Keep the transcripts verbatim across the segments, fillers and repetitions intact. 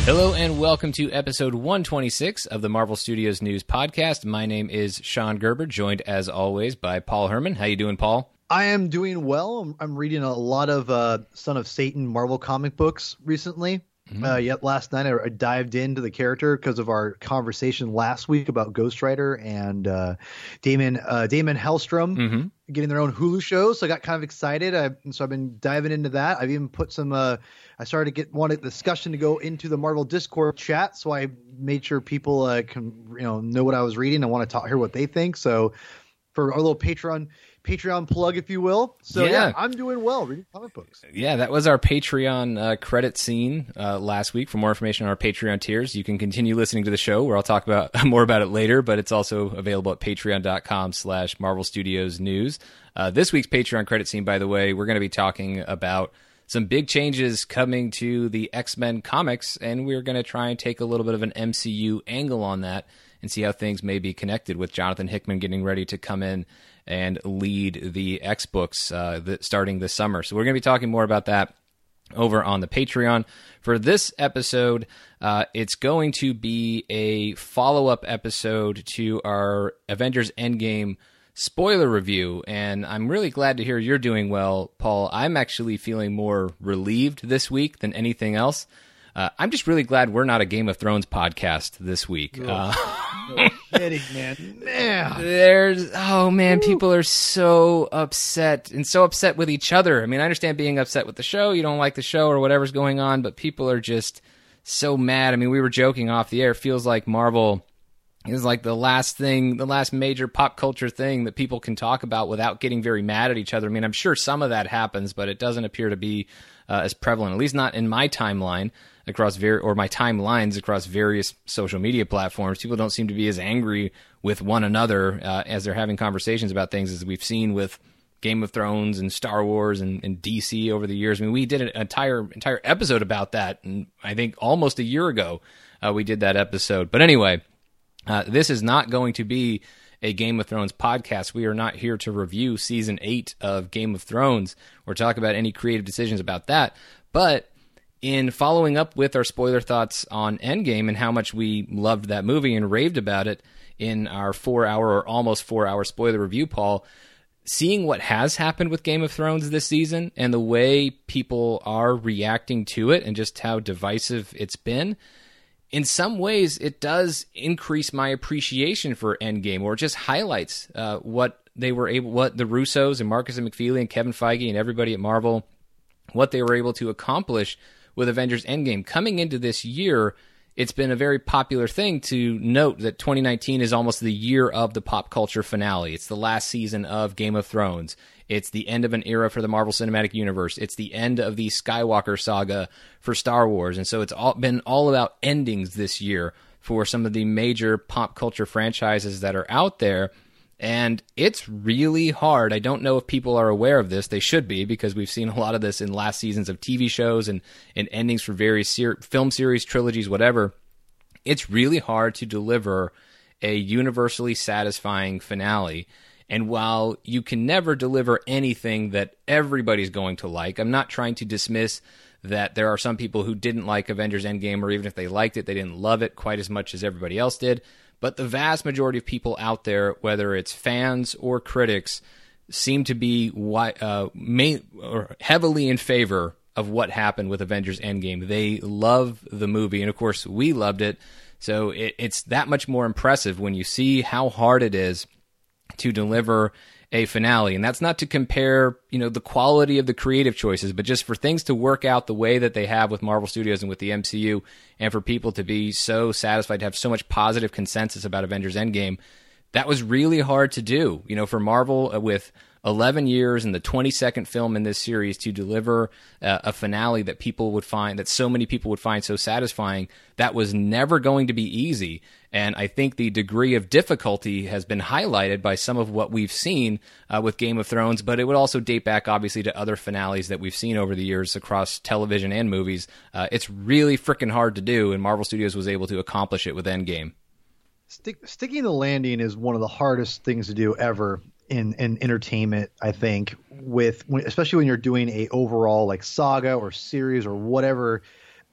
Hello and welcome to episode one twenty-six of the Marvel Studios News Podcast. My name is Sean Gerber, joined as always by Paul Herman. How you doing, Paul? I am doing well. I'm, I'm reading a lot of uh, Son of Satan Marvel comic books recently. Mm-hmm. Uh, yet last night I, I dived into the character because of our conversation last week about Ghost Rider and uh, Damon uh, Damon Hellstrom mm-hmm. getting their own Hulu show. So I got kind of excited. I, so I've been diving into that. I've even put some. Uh, I started to get wanted discussion to go into the Marvel Discord chat. So I made sure people uh, can you know know what I was reading. I want to talk hear what they think. So for our little Patreon. Patreon plug, if you will. So yeah, yeah I'm doing well reading comic books. Yeah, that was our Patreon uh, credit scene uh, last week. For more information on our Patreon tiers, you can continue listening to the show, where I'll talk about more about it later, but it's also available at patreon.com slash Marvel Studios News. Uh, this week's Patreon credit scene, by the way, we're going to be talking about some big changes coming to the X-Men comics, and we're going to try and take a little bit of an M C U angle on that and see how things may be connected with Jonathan Hickman getting ready to come in and lead the X-Books uh, the, starting this summer. So we're going to be talking more about that over on the Patreon. For this episode, uh, it's going to be a follow-up episode to our Avengers Endgame spoiler review, and I'm really glad to hear you're doing well, Paul. I'm actually feeling more relieved this week than anything else. Uh, I'm just really glad we're not a Game of Thrones podcast this week. Oh, uh, no kidding, man. Man. There's, oh man, people are so upset and so upset with each other. I mean, I understand being upset with the show. You don't like the show or whatever's going on, but people are just so mad. I mean, we were joking off the air. It feels like Marvel is like the last thing, the last major pop culture thing that people can talk about without getting very mad at each other. I mean, I'm sure some of that happens, but it doesn't appear to be uh, as prevalent, at least not in my timeline. Across ver- or my timelines across various social media platforms, people don't seem to be as angry with one another uh, as they're having conversations about things as we've seen with Game of Thrones and Star Wars and, and D C over the years. I mean, we did an entire entire episode about that, and I think almost a year ago uh, we did that episode. But anyway, uh, this is not going to be a Game of Thrones podcast. We are not here to review season eight of Game of Thrones or talk about any creative decisions about that, but in following up with our spoiler thoughts on Endgame and how much we loved that movie and raved about it in our four-hour or almost four-hour spoiler review, Paul, seeing what has happened with Game of Thrones this season and the way people are reacting to it and just how divisive it's been, in some ways it does increase my appreciation for Endgame, or it just highlights uh, what they were able, what the Russos and Marcus and McFeely and Kevin Feige and everybody at Marvel, what they were able to accomplish with Avengers Endgame. Coming into this year, it's been a very popular thing to note that twenty nineteen is almost the year of the pop culture finale. It's the last season of Game of Thrones. It's the end of an era for the Marvel Cinematic Universe. It's the end of the Skywalker saga for Star Wars. And so it's all been all about endings this year for some of the major pop culture franchises that are out there. And it's really hard. I don't know if people are aware of this. They should be, because we've seen a lot of this in last seasons of T V shows and, and endings for various ser- film series, trilogies, whatever. It's really hard to deliver a universally satisfying finale. And while you can never deliver anything that everybody's going to like, I'm not trying to dismiss that there are some people who didn't like Avengers Endgame, or even if they liked it, they didn't love it quite as much as everybody else did. But the vast majority of people out there, whether it's fans or critics, seem to be uh, main, or heavily in favor of what happened with Avengers Endgame. They love the movie, and of course, we loved it. So it, it's that much more impressive when you see how hard it is to deliver a finale. And that's not to compare, you know, the quality of the creative choices, but just for things to work out the way that they have with Marvel Studios and with the M C U, and for people to be so satisfied, to have so much positive consensus about Avengers Endgame. That was really hard to do, you know, for Marvel uh, with eleven years and the twenty-second film in this series to deliver uh, a finale that people would find, that so many people would find so satisfying. That was never going to be easy. And I think the degree of difficulty has been highlighted by some of what we've seen uh, with Game of Thrones, but it would also date back, obviously, to other finales that we've seen over the years across television and movies. Uh, it's really freaking hard to do, and Marvel Studios was able to accomplish it with Endgame. Stick, sticking the landing is one of the hardest things to do ever in, in entertainment, I think, with when, especially when you're doing a overall like saga or series or whatever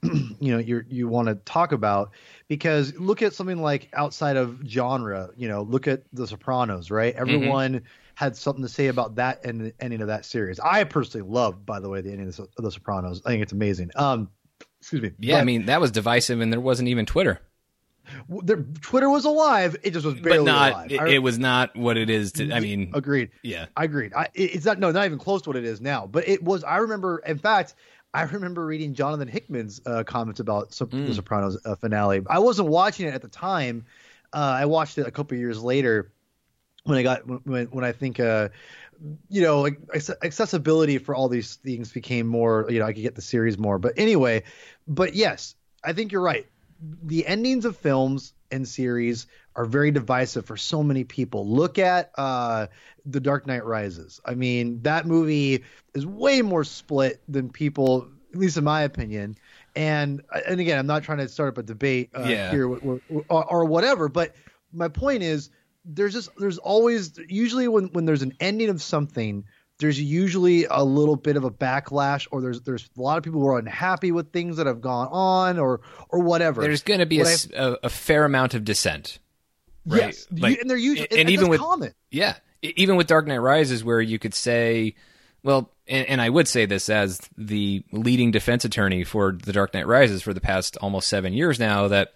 you know you you want to talk about, because look at something like outside of genre, you know, look at The Sopranos, right? Everyone mm-hmm. had something to say about that and ending of that series. I personally love, by the way, the ending of The Sopranos. I think it's amazing. Um, excuse me. Yeah, but, I mean that was divisive, and there wasn't even Twitter. There, Twitter was alive. It just was barely but not, alive. It, I, it was not what it is. To, I mean, agreed. Yeah, I agreed. I, it's not no, not even close to what it is now. But it was. I remember. In fact, I remember reading Jonathan Hickman's uh, comments about mm. the Sopranos uh, finale. I wasn't watching it at the time. Uh, I watched it a couple of years later when I got when when I think. Uh, you know, like accessibility for all these things became more. You know, I could get the series more. But anyway, but yes, I think you're right. The endings of films and series are very divisive for so many people. Look at uh, The Dark Knight Rises. I mean, that movie is way more split than people, at least in my opinion. And and again, I'm not trying to start up a debate uh, yeah. here or, or, or whatever. But my point is, there's just there's always usually when when there's an ending of something, there's usually a little bit of a backlash, or there's there's a lot of people who are unhappy with things that have gone on, or or whatever. There's going to be a, a, a fair amount of dissent, right? Yes, like, and they're usually and, and even with common. Yeah, even with Dark Knight Rises, where you could say, well, and, and I would say this as the leading defense attorney for The Dark Knight Rises for the past almost seven years now, that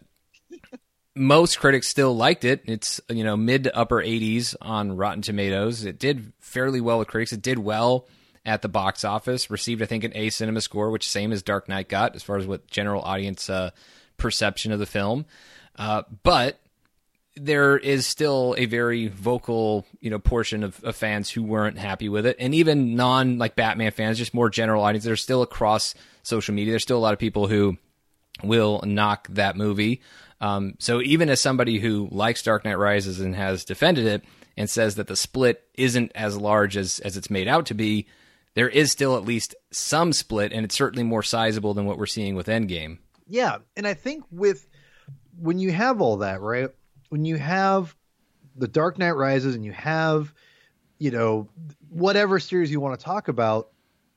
most critics still liked it. It's, you know, mid to upper eighties on Rotten Tomatoes. It did fairly well with critics. It did well at the box office. Received, I think, an A Cinema score, which same as Dark Knight got as far as what general audience uh, perception of the film. Uh, but there is still a very vocal, you know, portion of, of fans who weren't happy with it, and even non like Batman fans, just more general audience. There's still across social media. There's still a lot of people who will knock that movie. Um, so even as somebody who likes Dark Knight Rises and has defended it and says that the split isn't as large as, as it's made out to be, there is still at least some split, and it's certainly more sizable than what we're seeing with Endgame. Yeah, and I think with when you have all that, right, when you have the Dark Knight Rises and you have, you know, whatever series you want to talk about,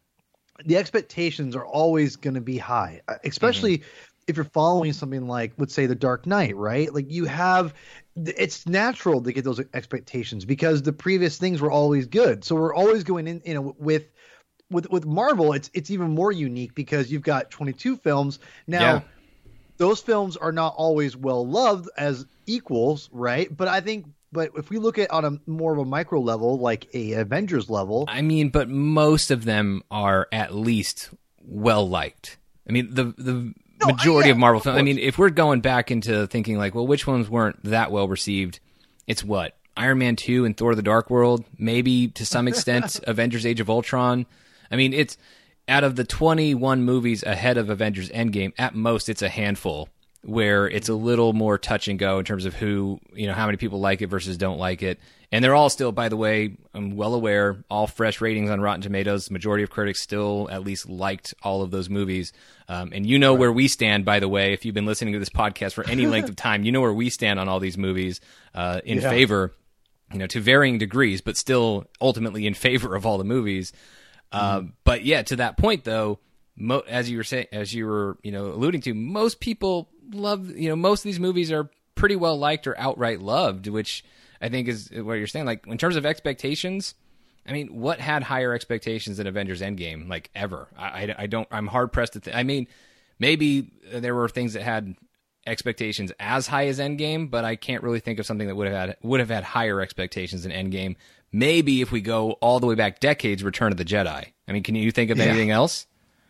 the expectations are always going to be high, especially mm-hmm. if you're following something like, let's say, The Dark Knight, right? Like you have, it's natural to get those expectations because the previous things were always good. So we're always going in, you know, with, with, with Marvel, it's, it's even more unique because you've got twenty-two films. Now, yeah. those films are not always well loved as equals, right? But I think, but if we look at on a more of a micro level, like a Avengers level, I mean, but most of them are at least well liked. I mean, the, the, No, majority yeah, of Marvel films. I mean, if we're going back into thinking like, well, which ones weren't that well received? It's what? Iron Man two and Thor the Dark World, maybe to some extent Avengers Age of Ultron. I mean, it's out of the twenty-one movies ahead of Avengers Endgame, at most it's a handful where it's a little more touch and go in terms of who, you know, how many people like it versus don't like it. And they're all still, by the way, I'm well aware, all fresh ratings on Rotten Tomatoes. The majority of critics still at least liked all of those movies. Um, and you know right. where we stand, by the way, if you've been listening to this podcast for any length of time, you know where we stand on all these movies uh, in yeah. favor, you know, to varying degrees, but still ultimately in favor of all the movies. Uh, mm-hmm. But yeah, to that point, though, mo- as you were saying, as you were, you know, alluding to, most people love, you know, most of these movies are pretty well liked or outright loved, which I think is what you're saying. Like, in terms of expectations, I mean, what had higher expectations than Avengers Endgame, like, ever? I, I, I don't, I'm hard-pressed to think. I mean, maybe there were things that had expectations as high as Endgame, but I can't really think of something that would have had, would have had higher expectations than Endgame. Maybe if we go all the way back decades, Return of the Jedi. I mean, can you think of yeah. anything else?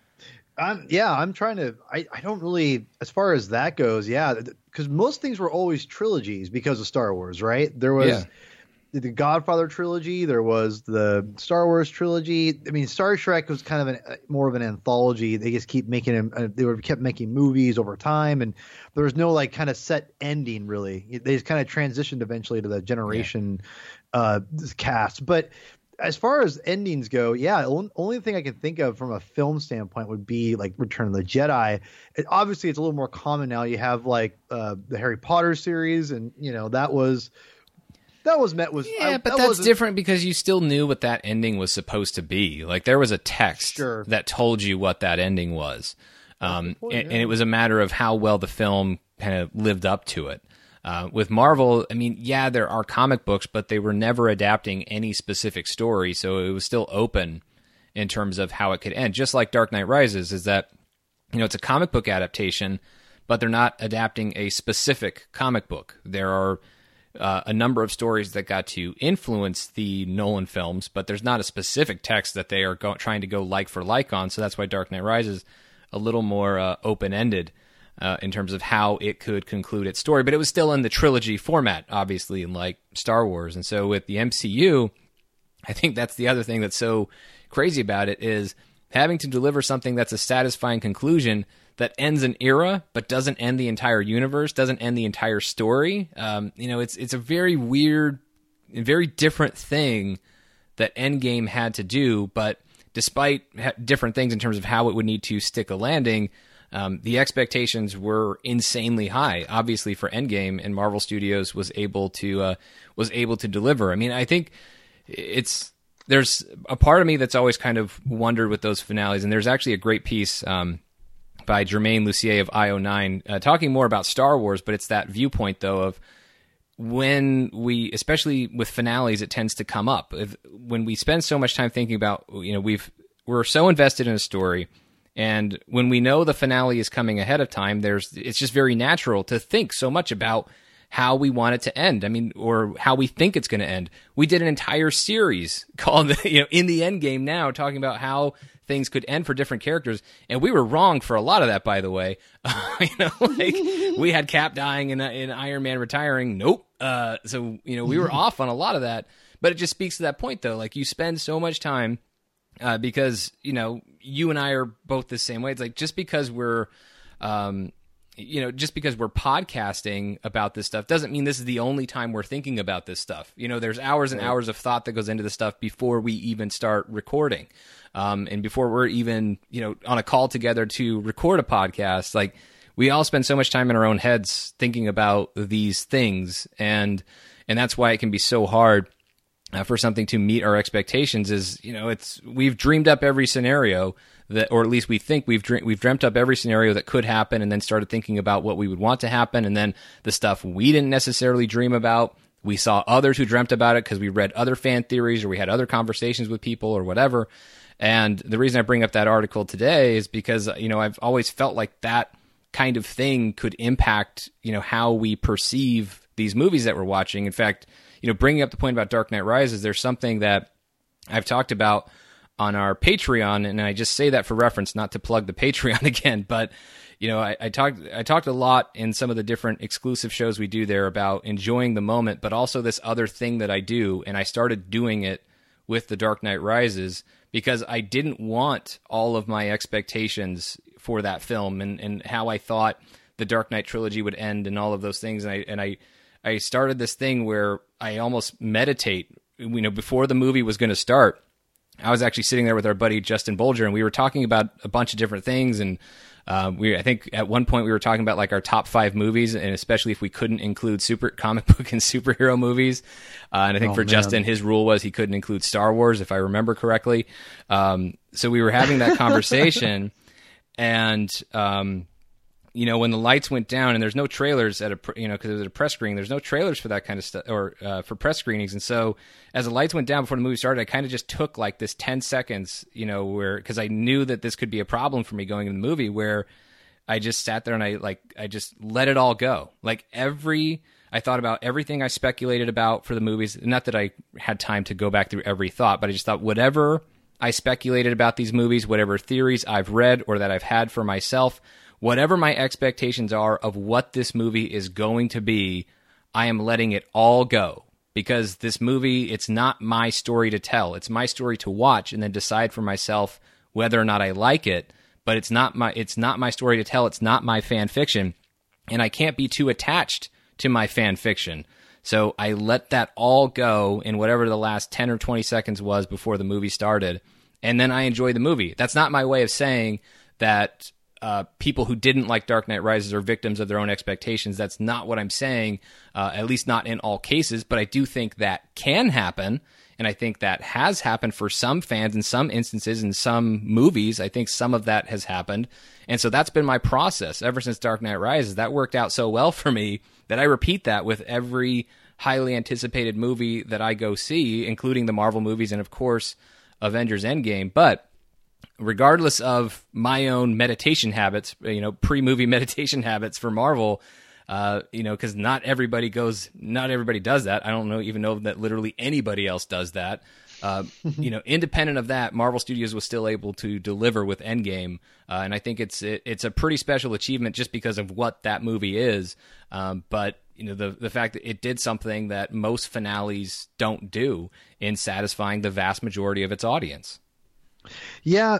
I'm, yeah, I'm trying to, I, I don't really, as far as that goes, yeah, because most things were always trilogies because of Star Wars, right? There was yeah. the Godfather trilogy, there was the Star Wars trilogy. I mean, Star Trek was kind of an, more of an anthology. They just keep making, uh, they were kept making movies over time, and there was no like kind of set ending really. They just kind of transitioned eventually to the generation yeah. uh, cast, but. As far as endings go, yeah, the only thing I can think of from a film standpoint would be like Return of the Jedi. It, obviously, it's a little more common now. You have like uh, the Harry Potter series, and you know that was that was met with yeah, I, but that that's different because you still knew what that ending was supposed to be. Like there was a text sure. that told you what that ending was. Um, point, and, yeah. and it was a matter of how well the film kind of lived up to it. Uh, with Marvel, I mean, yeah, there are comic books, but they were never adapting any specific story, so it was still open in terms of how it could end. Just like Dark Knight Rises, is that, you know, it's a comic book adaptation, but they're not adapting a specific comic book. There are uh, a number of stories that got to influence the Nolan films, but there's not a specific text that they are go- trying to go like for like on, so that's why Dark Knight Rises a little more uh, open-ended uh, in terms of how it could conclude its story. But it was still in the trilogy format, obviously, like Star Wars. And so with the M C U, I think that's the other thing that's so crazy about it, is having to deliver something that's a satisfying conclusion that ends an era but doesn't end the entire universe, doesn't end the entire story. Um, you know, it's it's a very weird, very different thing that Endgame had to do, but despite ha- different things in terms of how it would need to stick a landing, um, the expectations were insanely high, obviously, for Endgame, and Marvel Studios was able to uh, was able to deliver. I mean, I think it's there's a part of me that's always kind of wondered with those finales, and there's actually a great piece um, by Jermaine Lucier of I O nine uh, talking more about Star Wars, but it's that viewpoint, though, of when we, especially with finales, it tends to come up. If, when we spend so much time thinking about, you know, we've, we're so invested in a story, and when we know the finale is coming ahead of time, there's, it's just very natural to think so much about how we want it to end. I mean, or how we think it's going to end. We did an entire series called, you know, In the Endgame Now, talking about how things could end for different characters, and we were wrong for a lot of that, by the way. Uh, you know, like we had Cap dying and, and Iron Man retiring. Nope. Uh, so you know, we were off on a lot of that. But it just speaks to that point, though. Like, you spend so much time uh, because you know you and I are both the same way. It's like, just because we're um, you know, just because we're podcasting about this stuff doesn't mean this is the only time we're thinking about this stuff. You know, there's hours and hours of thought that goes into this stuff before we even start recording. Um, and before we're even, you know, on a call together to record a podcast. Like, we all spend so much time in our own heads thinking about these things. And, and that's why it can be so hard uh, for something to meet our expectations. Is, you know, it's, we've dreamed up every scenario that, or at least we think we've dream, we've dreamt up every scenario that could happen, and then started thinking about what we would want to happen. And then the stuff we didn't necessarily dream about, we saw others who dreamt about it because we read other fan theories, or we had other conversations with people, or whatever. And the reason I bring up that article today is because, you know, I've always felt like that kind of thing could impact, you know, how we perceive these movies that we're watching. In fact, you know, bringing up the point about Dark Knight Rises, there's something that I've talked about on our Patreon, and I just say that for reference, not to plug the Patreon again, but, you know, I, I talked I talked a lot in some of the different exclusive shows we do there about enjoying the moment, but also this other thing that I do, and I started doing it with The Dark Knight Rises, because I didn't want all of my expectations for that film and, and how I thought the Dark Knight trilogy would end and all of those things. And I and I, I started this thing where I almost meditate. You know, before the movie was going to start, I was actually sitting there with our buddy Justin Bolger, and we were talking about a bunch of different things. And uh, we, I think at one point we were talking about like our top five movies, and especially if we couldn't include super comic book and superhero movies. Uh, and I think oh, for man. Justin, his rule was he couldn't include Star Wars, if I remember correctly. Um, so we were having that conversation, and um, you know, when the lights went down, and there's no trailers at a, you know, because it was a press screening, there's no trailers for that kind of stuff, or uh, for press screenings. And so as the lights went down before the movie started, I kind of just took like this ten seconds, you know, where, because I knew that this could be a problem for me going in the movie, where I just sat there and I like, I just let it all go. Like every, I thought about everything I speculated about for the movies. Not that I had time to go back through every thought, but I just thought whatever I speculated about these movies, whatever theories I've read or that I've had for myself, whatever my expectations are of what this movie is going to be, I am letting it all go. Because this movie, it's not my story to tell. It's my story to watch and then decide for myself whether or not I like it. But it's not my it's not my story to tell. It's not my fan fiction. And I can't be too attached to my fan fiction. So I let that all go in whatever the last ten or twenty seconds was before the movie started. And then I enjoy the movie. That's not my way of saying that Uh, people who didn't like Dark Knight Rises are victims of their own expectations. That's not what I'm saying, uh, at least not in all cases, but I do think that can happen, And I think that has happened for some fans in some instances, in some movies. I think some of that has happened. And so that's been my process ever since Dark Knight Rises. That worked out so well for me that I repeat that with every highly anticipated movie that I go see, including the Marvel movies and, of course, Avengers Endgame. But regardless of my own meditation habits, you know, pre-movie meditation habits for Marvel, uh, you know, because not everybody goes, not everybody does that. I don't know, even know that literally anybody else does that. Uh, you know, independent of that, Marvel Studios was still able to deliver with Endgame, uh, and I think it's it, it's a pretty special achievement just because of what that movie is. Um, but you know, the the fact that it did something that most finales don't do in satisfying the vast majority of its audience. Yeah,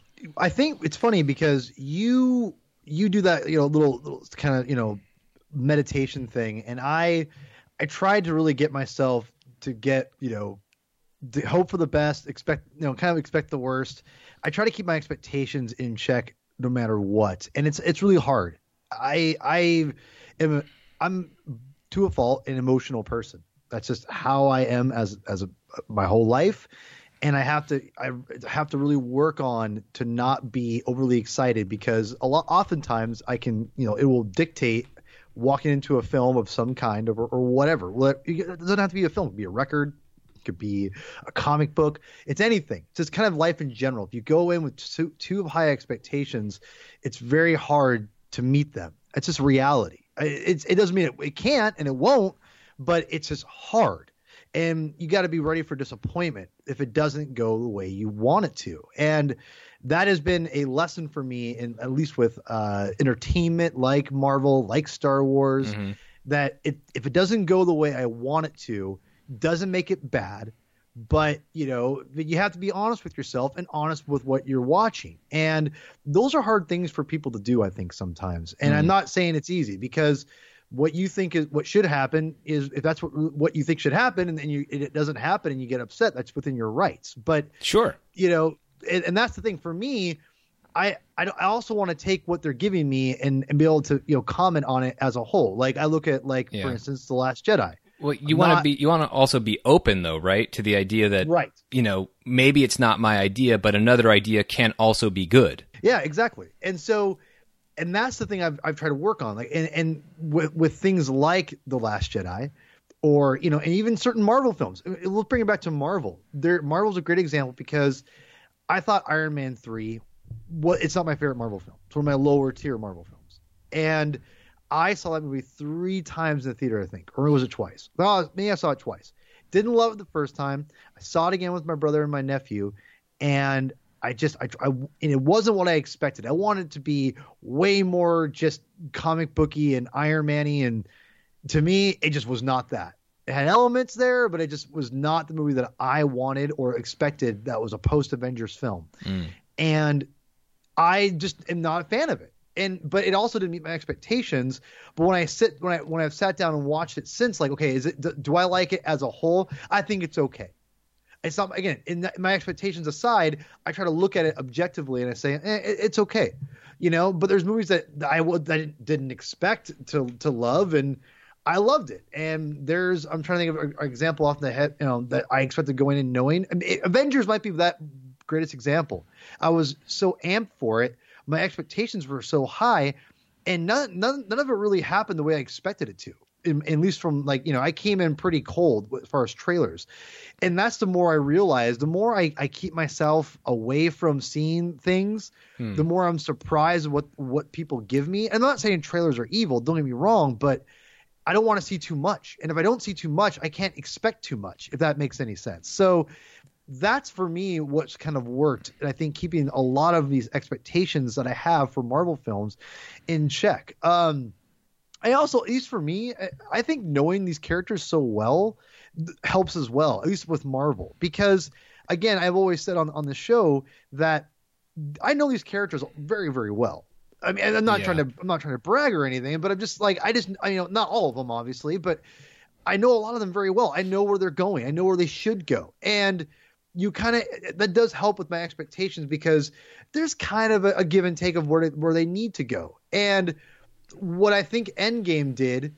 I think it's funny because you you do that, you know, little, little kind of, you know, meditation thing, and I I tried to really get myself to get, you know, to hope for the best, expect, you know, kind of expect the worst. I try to keep my expectations in check no matter what, and it's it's really hard. I I am I'm to a fault an emotional person. That's just how I am as as a, my whole life. And I have to, I have to really work on to not be overly excited, because a lot, oftentimes I can, you know, it will dictate walking into a film of some kind or, or whatever. Well, it doesn't have to be a film. It could be a record. It could be a comic book. It's anything. It's just kind of life in general. If you go in with too, too high expectations, it's very hard to meet them. It's just reality. It's, it doesn't mean it, it can't and it won't, but it's just hard. And you got to be ready for disappointment if it doesn't go the way you want it to. And that has been a lesson for me, in at least with uh, entertainment like Marvel, like Star Wars, mm-hmm. that it, if it doesn't go the way I want it to, doesn't make it bad. But, you know, you have to be honest with yourself and honest with what you're watching. And those are hard things for people to do, I think, sometimes. And mm-hmm. I'm not saying it's easy, because what you think is what should happen is, if that's what what you think should happen, and then you it doesn't happen and you get upset, that's within your rights. But sure, you know, and, and that's the thing for me. I I, I also want to take what they're giving me and, and be able to, you know, comment on it as a whole. Like I look at, like, yeah. for instance, The Last Jedi. Well, you want to be you want to also be open, though, right, to the idea that, right, you know, maybe it's not my idea, but another idea can also be good. Yeah, exactly. And so. And that's the thing I've I've tried to work on, like, and, and with with things like The Last Jedi, or, you know, and even certain Marvel films. Let's bring it back to Marvel. There, Marvel's a great example, because I thought Iron Man three, what it's not my favorite Marvel film. It's one of my lower tier Marvel films, and I saw that movie three times in the theater, I think, or was it twice? Well, maybe I saw it twice. Didn't love it the first time. I saw it again with my brother and my nephew, and I just, I, I, and it wasn't what I expected. I wanted it to be way more just comic booky and Iron Man-y, and to me, it just was not that. It had elements there, but it just was not the movie that I wanted or expected that was a post-Avengers film. Mm. And I just am not a fan of it. And, but it also didn't meet my expectations. But when I sit, when I, when I've sat down and watched it since, like, okay, is it, do, do I like it as a whole? I think it's okay. It's not, again, in the, my expectations aside, I try to look at it objectively and I say, eh, it, it's okay, you know. But there's movies that I would that didn't expect to to love, and I loved it. And there's, I'm trying to think of an example off the head, you know, that I expected going in knowing. I mean, it, Avengers might be that greatest example. I was so amped for it, my expectations were so high, and none none none of it really happened the way I expected it to. In, at least from, like, you know, I came in pretty cold as far as trailers. And that's the more I realize, the more I, I keep myself away from seeing things, hmm. the more I'm surprised what, what people give me. And I'm not saying trailers are evil, don't get me wrong, but I don't want to see too much. And if I don't see too much, I can't expect too much, if that makes any sense. So that's, for me, what's kind of worked. And I think keeping a lot of these expectations that I have for Marvel films in check. Um, I also, at least for me, I think knowing these characters so well helps as well, at least with Marvel. Because, again, I've always said on, on the show that I know these characters very, very well. I mean, I'm not yeah. trying to I'm not trying to brag or anything, but I'm just like, I just, I, you know, not all of them, obviously, but I know a lot of them very well. I know where they're going. I know where they should go. And you kind of, that does help with my expectations, because there's kind of a, a give and take of where they, where they need to go. And what I think Endgame did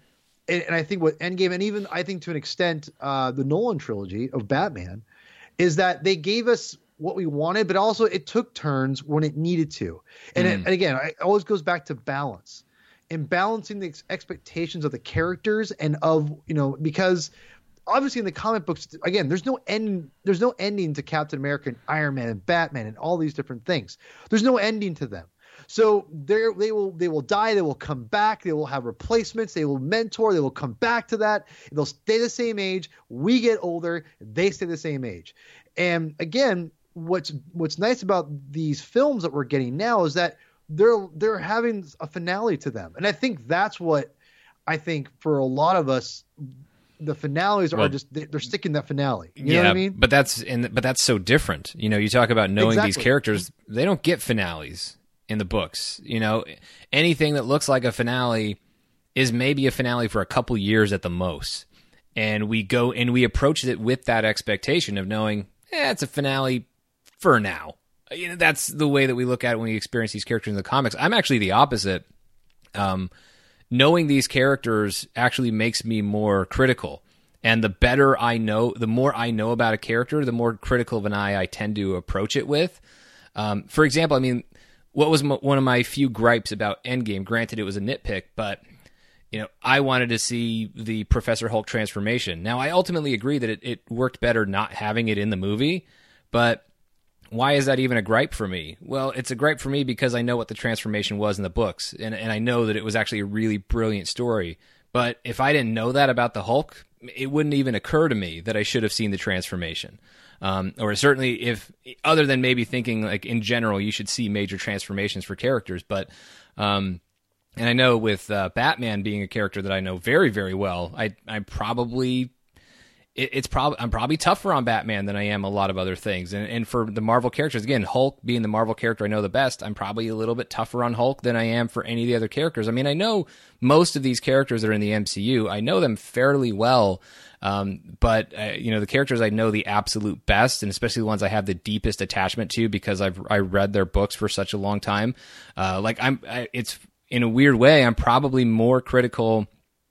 and, and I think what Endgame, and even I think to an extent, uh, the Nolan trilogy of Batman, is that they gave us what we wanted, but also it took turns when it needed to. And, Mm. it, and again, it always goes back to balance and balancing the ex- expectations of the characters and of, you know, because obviously in the comic books, again, there's no end, there's no ending to Captain America and Iron Man and Batman and all these different things. There's no ending to them. So they they will they will die. They will come back. They will have replacements. They will mentor. They will come back to that. They'll stay the same age. We get older. They stay the same age. And again, what's what's nice about these films that we're getting now is that they're they're having a finale to them. And I think that's what I think for a lot of us, the finales Well, are just they're sticking that finale. You yeah, know what I mean? but that's and but that's so different. You know, you talk about knowing Exactly. these characters; they don't get finales in the books. You know, anything that looks like a finale is maybe a finale for a couple years at the most, and we go and we approach it with that expectation of knowing, eh, it's a finale for now. You know, that's the way that we look at it when we experience these characters in the comics. I'm actually the opposite. Um, knowing these characters actually makes me more critical. And the better I know, the more I know about a character, the more critical of an eye I tend to approach it with. Um, for example, I mean, what was m- one of my few gripes about Endgame? Granted, it was a nitpick, but you know, I wanted to see the Professor Hulk transformation. Now, I ultimately agree that it, it worked better not having it in the movie, but why is that even a gripe for me? Well, it's a gripe for me because I know what the transformation was in the books, and, and I know that it was actually a really brilliant story. But if I didn't know that about the Hulk, it wouldn't even occur to me that I should have seen the transformation. Um, or certainly if, other than maybe thinking like in general, you should see major transformations for characters. But, um, and I know with uh, Batman being a character that I know very, very well, I, I probably, it, it's probably, I'm probably tougher on Batman than I am a lot of other things. And, and for the Marvel characters, again, Hulk being the Marvel character I know the best, I'm probably a little bit tougher on Hulk than I am for any of the other characters. I mean, I know most of these characters that are in the M C U, I know them fairly well. Um, but uh, you know, the characters I know the absolute best, and especially the ones I have the deepest attachment to because I've I read their books for such a long time. Uh, like I'm, I, it's in a weird way, I'm probably more critical.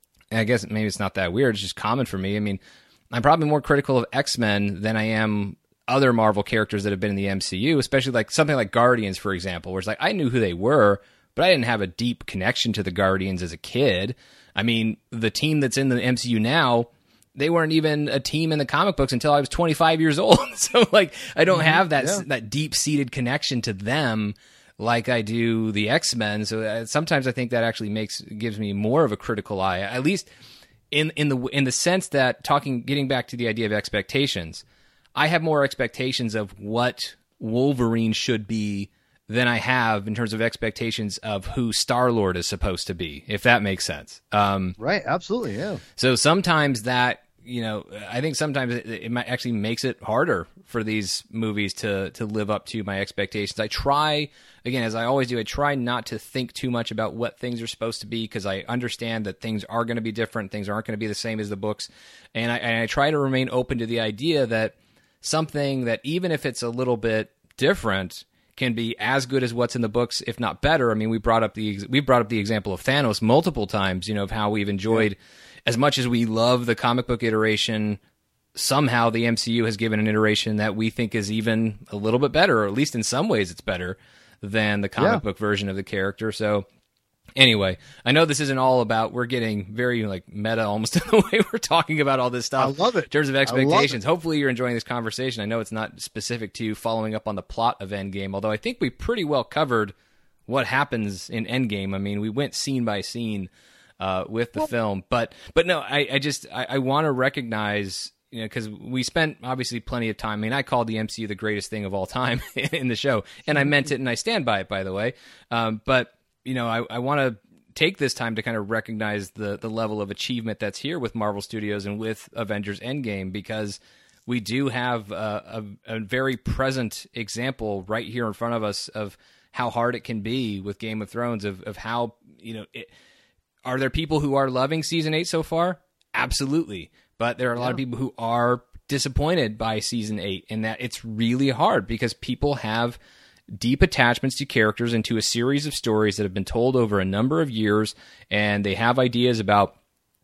I guess maybe it's not that weird. It's just common for me. I mean, I'm probably more critical of X-Men than I am other Marvel characters that have been in the M C U, especially like something like Guardians, for example, where it's like I knew who they were, but I didn't have a deep connection to the Guardians as a kid. I mean, the team that's in the M C U now, they weren't even a team in the comic books until I was twenty-five years old. So like, I don't have that, Yeah. that deep seated connection to them like I do the X-Men. So uh, sometimes I think that actually makes, gives me more of a critical eye, at least in, in the, in the sense that talking, getting back to the idea of expectations, I have more expectations of what Wolverine should be than I have in terms of expectations of who Star-Lord is supposed to be, if that makes sense. Um, Right. Absolutely. Yeah. so sometimes that, you know, I think sometimes it, it might actually makes it harder for these movies to to live up to my expectations. I try, again, as I always do, I try not to think too much about what things are supposed to be because I understand that things are going to be different. Things aren't going to be the same as the books. And I, and I try to remain open to the idea that something that even if it's a little bit different can be as good as what's in the books, if not better. I mean, we brought up the we brought up the example of Thanos multiple times, you know, of how we've enjoyed, as much as we love the comic book iteration, somehow the M C U has given an iteration that we think is even a little bit better, or at least in some ways it's better than the comic Yeah. book version of the character. So anyway, I know this isn't all about, we're getting very like meta almost in the way we're talking about all this stuff. I love it. In terms of I love expectations. Hopefully you're enjoying this conversation. I know it's not specific to following up on the plot of Endgame, although I think we pretty well covered what happens in Endgame. I mean, we went scene by scene uh, with the Well- film, but but no, I, I just I, I want to recognize, you know, because we spent obviously plenty of time. I mean, I called the M C U the greatest thing of all time in the show, and I meant it, and I stand by it, by the way. Um, but you know, I, I want to take this time to kind of recognize the the level of achievement that's here with Marvel Studios and with Avengers Endgame, because we do have a, a, a very present example right here in front of us of how hard it can be with Game of Thrones, of of how, you know, it, are there people who are loving season eight so far? Absolutely. But there are a lot of people who are disappointed by season eight, and that it's really hard because people have deep attachments to characters and to a series of stories that have been told over a number of years, and they have ideas about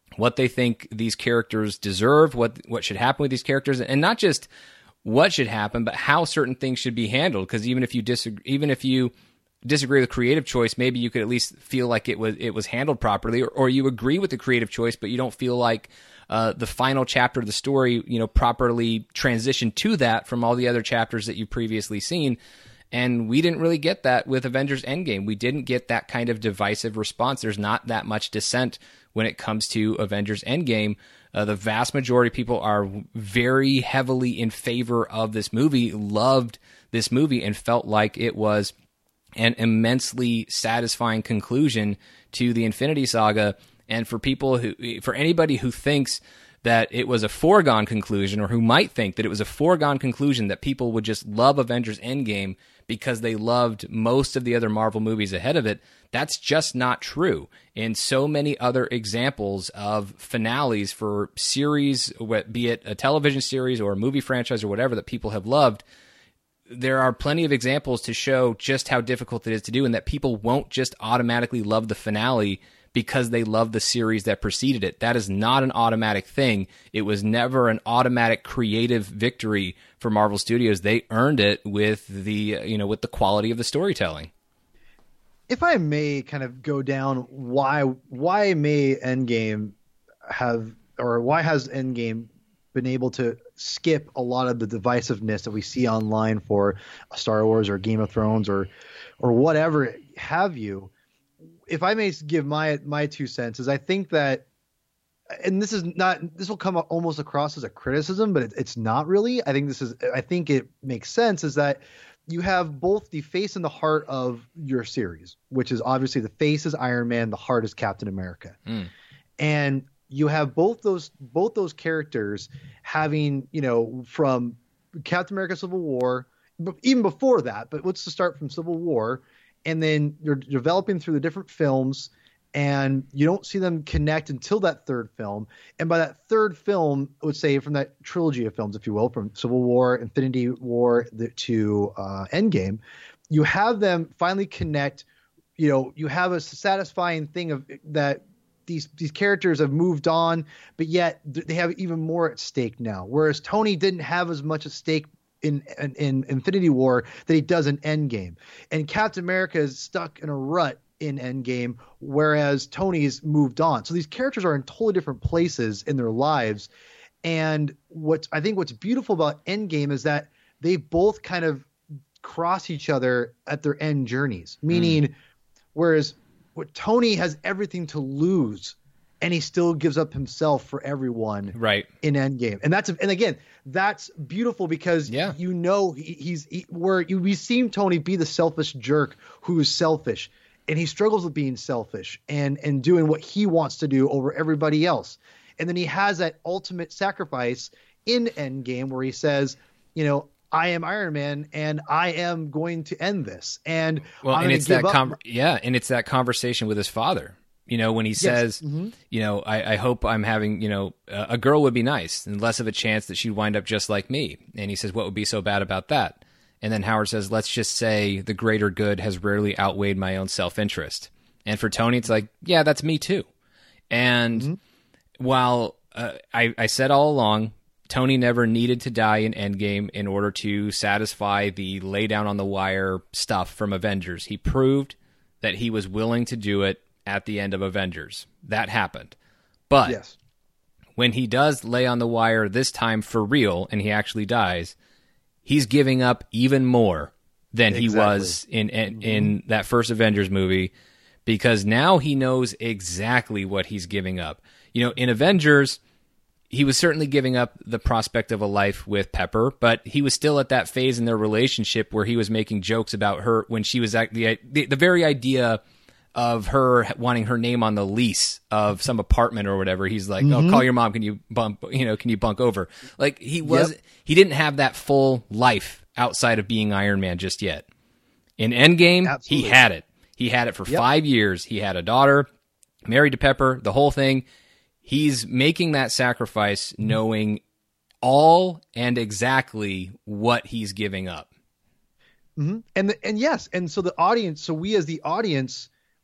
what they think these characters deserve, what what should happen with these characters, and not just what should happen, but how certain things should be handled. Because even if you disagree, even if you disagree with the creative choice, maybe you could at least feel like it was it was handled properly, or, or you agree with the creative choice, but you don't feel like uh, the final chapter of the story, you know, properly transitioned to that from all the other chapters that you've previously seen. And we didn't really get that with Avengers Endgame. We didn't get that kind of divisive response. There's not that much dissent when it comes to Avengers Endgame. Uh, the vast majority of people are very heavily in favor of this movie, loved this movie, and felt like it was an immensely satisfying conclusion to the Infinity Saga. And for people who, for anybody who thinks that it was a foregone conclusion, or who might think that it was a foregone conclusion that people would just love Avengers Endgame because they loved most of the other Marvel movies ahead of it, that's just not true. In so many other examples of finales for series, be it a television series or a movie franchise or whatever that people have loved, there are plenty of examples to show just how difficult it is to do, and that people won't just automatically love the finale because they love the series that preceded it. That is not an automatic thing. It was never an automatic creative victory for Marvel Studios. They earned it with the, you know, with the quality of the storytelling. If I may kind of go down why why may Endgame have, or why has Endgame been able to skip a lot of the divisiveness that we see online for Star Wars or Game of Thrones or or whatever have you. If I may give my my two cents, is I think that, and this is not, this will come almost across as a criticism, but it, it's not really. I think this is, I think it makes sense, is that you have both the face and the heart of your series, which is obviously the face is Iron Man, the heart is Captain America. Mm. And you have both those both those characters having, you know, from Captain America Civil War, even before that, but let's just start from Civil War, and then you're developing through the different films, and you don't see them connect until that third film. And by that third film, I would say from that trilogy of films, if you will, from Civil War, Infinity War to uh, Endgame, you have them finally connect. You know, you have a satisfying thing of that these these characters have moved on, but yet they have even more at stake now. Whereas Tony didn't have as much at stake In, in in Infinity War that he does in Endgame, and Captain America is stuck in a rut in Endgame, whereas Tony's moved on. So these characters are in totally different places in their lives, and what I think what's beautiful about Endgame is that they both kind of cross each other at their end journeys. Meaning, mm. whereas what Tony has everything to lose, and he still gives up himself for everyone, right, in Endgame. And that's, and again, that's beautiful because yeah. you know he, he's he, where you we've seen Tony be the selfish jerk who is selfish, and he struggles with being selfish and and doing what he wants to do over everybody else. And then he has that ultimate sacrifice in Endgame where he says, you know, I am Iron Man and I am going to end this. And well, I'm and it's that up- com- yeah, and it's that conversation with his father. You know, when he says, yes. mm-hmm. you know, I, I hope I'm having, you know, uh, a girl would be nice and less of a chance that she'd wind up just like me. And he says, what would be so bad about that? And then Howard says, let's just say the greater good has rarely outweighed my own self-interest. And for Tony, it's like, yeah, that's me too. And mm-hmm. while uh, I, I said all along, Tony never needed to die in Endgame in order to satisfy the lay down on the wire stuff from Avengers. He proved that he was willing to do it at the end of Avengers. That happened. But yes. when he does lay on the wire this time for real and he actually dies, he's giving up even more than exactly. he was in in, mm-hmm. in that first Avengers movie, because now he knows exactly what he's giving up. You know, in Avengers, he was certainly giving up the prospect of a life with Pepper, but he was still at that phase in their relationship where he was making jokes about her when she was at the the, the very idea of her wanting her name on the lease of some apartment or whatever. He's like, mm-hmm. oh, call your mom. Can you bump, you know, can you bunk over? Like he was, yep. he didn't have that full life outside of being Iron Man just yet. In Endgame, Absolutely. he had it. He had it for yep. five years. He had a daughter, married to Pepper, the whole thing. He's making that sacrifice knowing all and exactly what he's giving up. Mm-hmm. And, the, and yes. And so the audience, so we as the audience,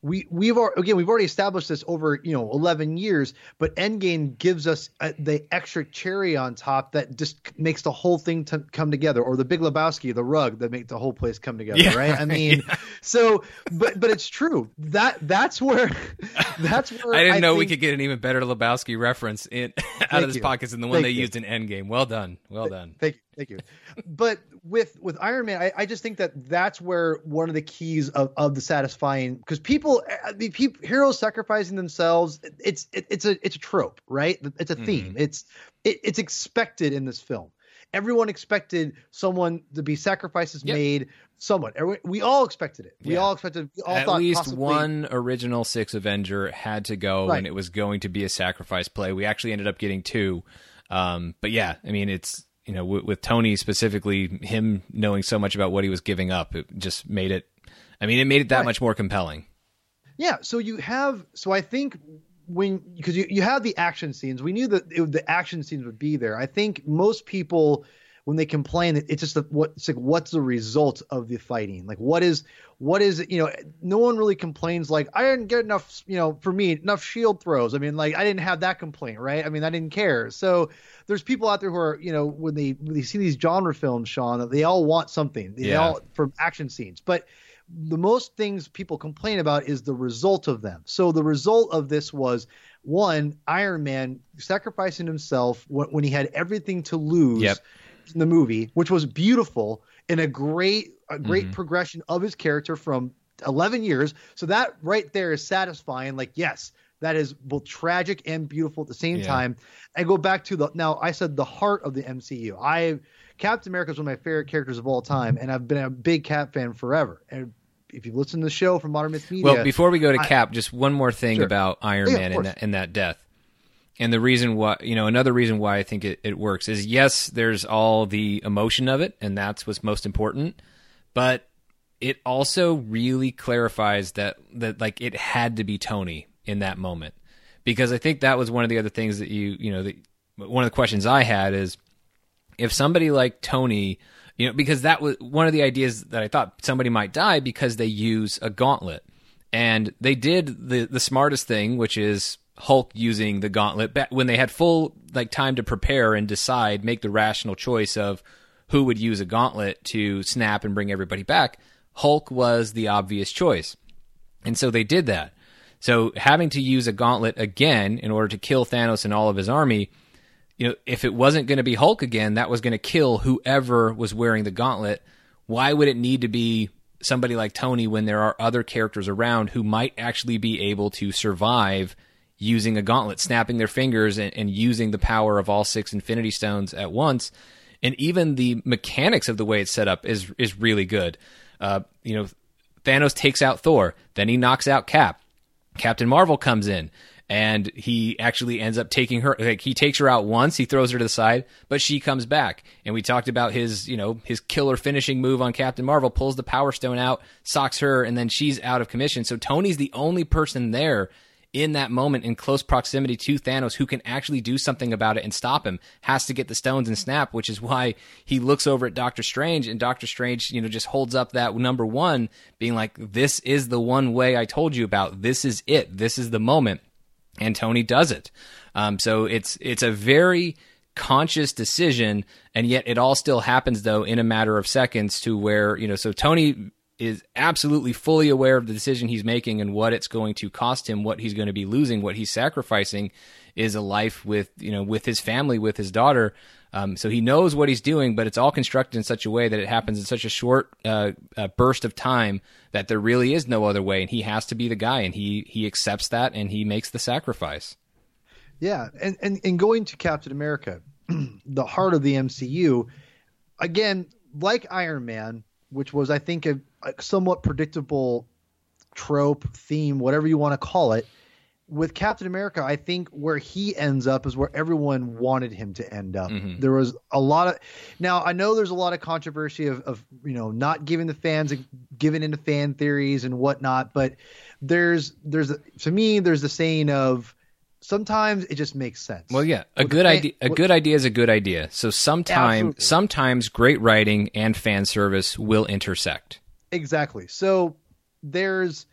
we we've al- again we've already established this over you know eleven years, but Endgame gives us uh, the extra cherry on top that just makes the whole thing to come together, or the Big Lebowski, the rug that make the whole place come together, Yeah, right? I mean, yeah. so but but it's true that that's where that's where I didn't I know think, we could get an even better Lebowski reference in out of this you. podcast than the one Thank they you. used in Endgame. Well done, well done. Thank you. Thank you. But with with Iron Man, I, I just think that that's where one of the keys of, of the satisfying, because people, I mean, people, heroes sacrificing themselves, it's it, it's a it's a trope, right? It's a theme. Mm-hmm. It's it, it's expected in this film. Everyone expected someone to be sacrifices yep. made. Someone, we all expected it. We yeah. all expected. We all At thought least possibly, one original Six Avenger had to go, right. and it was going to be a sacrifice play. We actually ended up getting two, um, but yeah, I mean, it's. You know, with, with Tony specifically, him knowing so much about what he was giving up, it just made it, I mean, it made it that right. much more compelling. Yeah. So you have, so I think when, because you, you have the action scenes, we knew that it, the action scenes would be there. I think most people, when they complain, it's just the, what, it's like, what's the result of the fighting? Like, what is, what is, you know, no one really complains like, I didn't get enough, you know, for me, enough shield throws. I mean, like, I didn't have that complaint, right? I mean, I didn't care. So there's people out there who are, you know, when they, when they see these genre films, Sean, they all want something, they yeah. all from action scenes, but the most things people complain about is the result of them. So the result of this was, one, Iron Man sacrificing himself when, when he had everything to lose. Yep. In the movie, which was beautiful and a great a great mm-hmm. progression of his character from eleven years. So that right there is satisfying. Like, yes, that is both tragic and beautiful at the same yeah. time. I go back to the, now I said the heart of the M C U. I Captain America is one of my favorite characters of all time, and I've been a big Cap fan forever. And if you've listened to the show from Modern Myth Media. Well, before we go to I, Cap, just one more thing sure. about Iron yeah, Man and that, and that death. And the reason why, you know, another reason why I think it, it works is, yes, there's all the emotion of it, and that's what's most important, but it also really clarifies that, that like, it had to be Tony in that moment. Because I think that was one of the other things that you, you know, the, one of the questions I had is, if somebody like Tony, you know, because that was one of the ideas that I thought somebody might die because they use a gauntlet. And they did the, the smartest thing, which is Hulk using the gauntlet back when they had full like time to prepare and decide, make the rational choice of who would use a gauntlet to snap and bring everybody back. Hulk was the obvious choice. And so they did that. So having to use a gauntlet again in order to kill Thanos and all of his army, you know, if it wasn't going to be Hulk again, that was going to kill whoever was wearing the gauntlet. Why would it need to be somebody like Tony when there are other characters around who might actually be able to survive using a gauntlet, snapping their fingers and, and using the power of all six Infinity Stones at once? And even the mechanics of the way it's set up is is really good. Uh, you know, Thanos takes out Thor, then he knocks out Cap. Captain Marvel comes in, and he actually ends up taking her. Like, he takes her out once, he throws her to the side, but she comes back. And we talked about his, you know, his killer finishing move on Captain Marvel, pulls the Power Stone out, socks her, and then she's out of commission. So Tony's the only person there in that moment in close proximity to Thanos who can actually do something about it and stop him, has to get the stones and snap, which is why he looks over at Doctor Strange, and Doctor Strange, you know, just holds up that number one, being like, this is the one way I told you about. This is it. This is the moment. And Tony does it. Um, so it's it's a very conscious decision, and yet it all still happens, though, in a matter of seconds, to where, you know, so Tony is absolutely fully aware of the decision he's making and what it's going to cost him, what he's going to be losing, what he's sacrificing is a life with, you know, with his family, with his daughter. Um, so he knows what he's doing, but it's all constructed in such a way that it happens in such a short uh, uh, burst of time that there really is no other way, and he has to be the guy, and he he accepts that, and he makes the sacrifice. Yeah, and, and, and going to Captain America, the heart of the M C U, again, like Iron Man, which was, I think, a, a somewhat predictable trope, theme, whatever you want to call it. With Captain America, I think where he ends up is where everyone wanted him to end up. Mm-hmm. There was a lot of – now, I know there's a lot of controversy of, of, you know, not giving the fans – giving into fan theories and whatnot, but there's – there's a, to me, there's the saying of sometimes it just makes sense. Well, yeah, a With good fan, idea A good idea is a good idea. So sometimes, sometimes great writing and fan service will intersect. Exactly. So there's –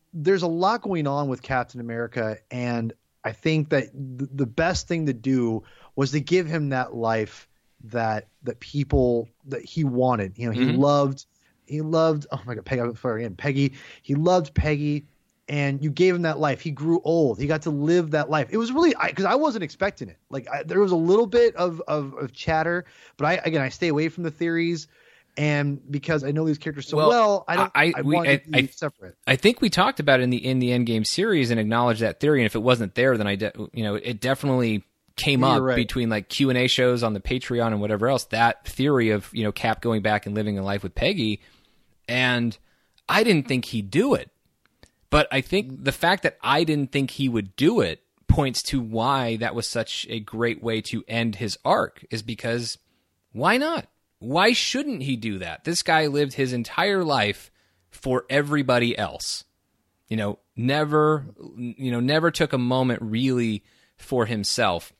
there's a lot going on with Captain America, and I think that th- the best thing to do was to give him that life that that people that he wanted. You know, he mm-hmm. loved he loved oh my god, Peggy, I'm sorry again, Peggy. He loved Peggy, and you gave him that life. He grew old. He got to live that life. It was really because I, I wasn't expecting it. Like I, there was a little bit of, of of chatter, but I again I stay away from the theories. And because I know these characters so well, well I don't. I, I we, want I, to be I, separate. I think we talked about it in the in the Endgame series and acknowledged that theory. And if it wasn't there, then I, de- you know, it definitely came You're up right. between like Q and A shows on the Patreon and whatever else. That theory of you know Cap going back and living a life with Peggy, and I didn't think he'd do it, but I think the fact that I didn't think he would do it points to why that was such a great way to end his arc. Is because why not? Why shouldn't he do that? This guy lived his entire life for everybody else. You know, never, you know, never took a moment really for himself.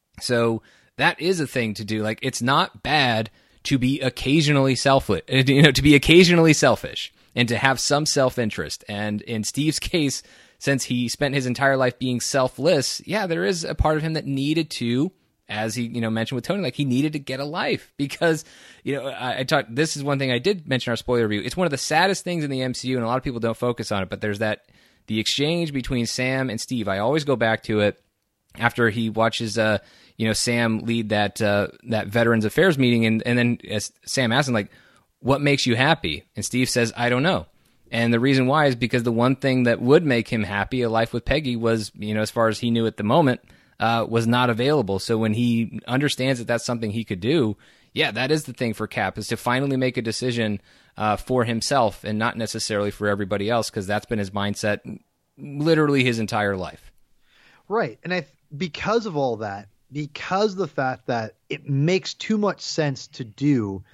So that is a thing to do. Like, it's not bad to be occasionally selfless, you know, to be occasionally selfish and to have some self-interest. And in Steve's case, since he spent his entire life being selfless, yeah, there is a part of him that needed to, as he, you know, mentioned with Tony, like he needed to get a life because, you know, I, I talked, this is one thing I did mention in our spoiler review. It's one of the saddest things in the M C U and a lot of people don't focus on it, but there's that, the exchange between Sam and Steve. I always go back to it after he watches, uh, you know, Sam lead that, uh, that Veterans Affairs meeting. And, and then as Sam asks him, like, what makes you happy? And Steve says, I don't know. And the reason why is because the one thing that would make him happy, a life with Peggy, was, you know, as far as he knew at the moment, Uh, was not available. So when he understands that that's something he could do, yeah, that is the thing for Cap, is to finally make a decision uh, for himself and not necessarily for everybody else, because that's been his mindset literally his entire life. Right. And I, because of all that, because of the fact that it makes too much sense to do,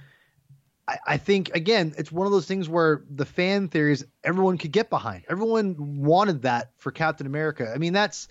I, I think, again, it's one of those things where the fan theories, everyone could get behind. Everyone wanted that for Captain America. I mean, that's...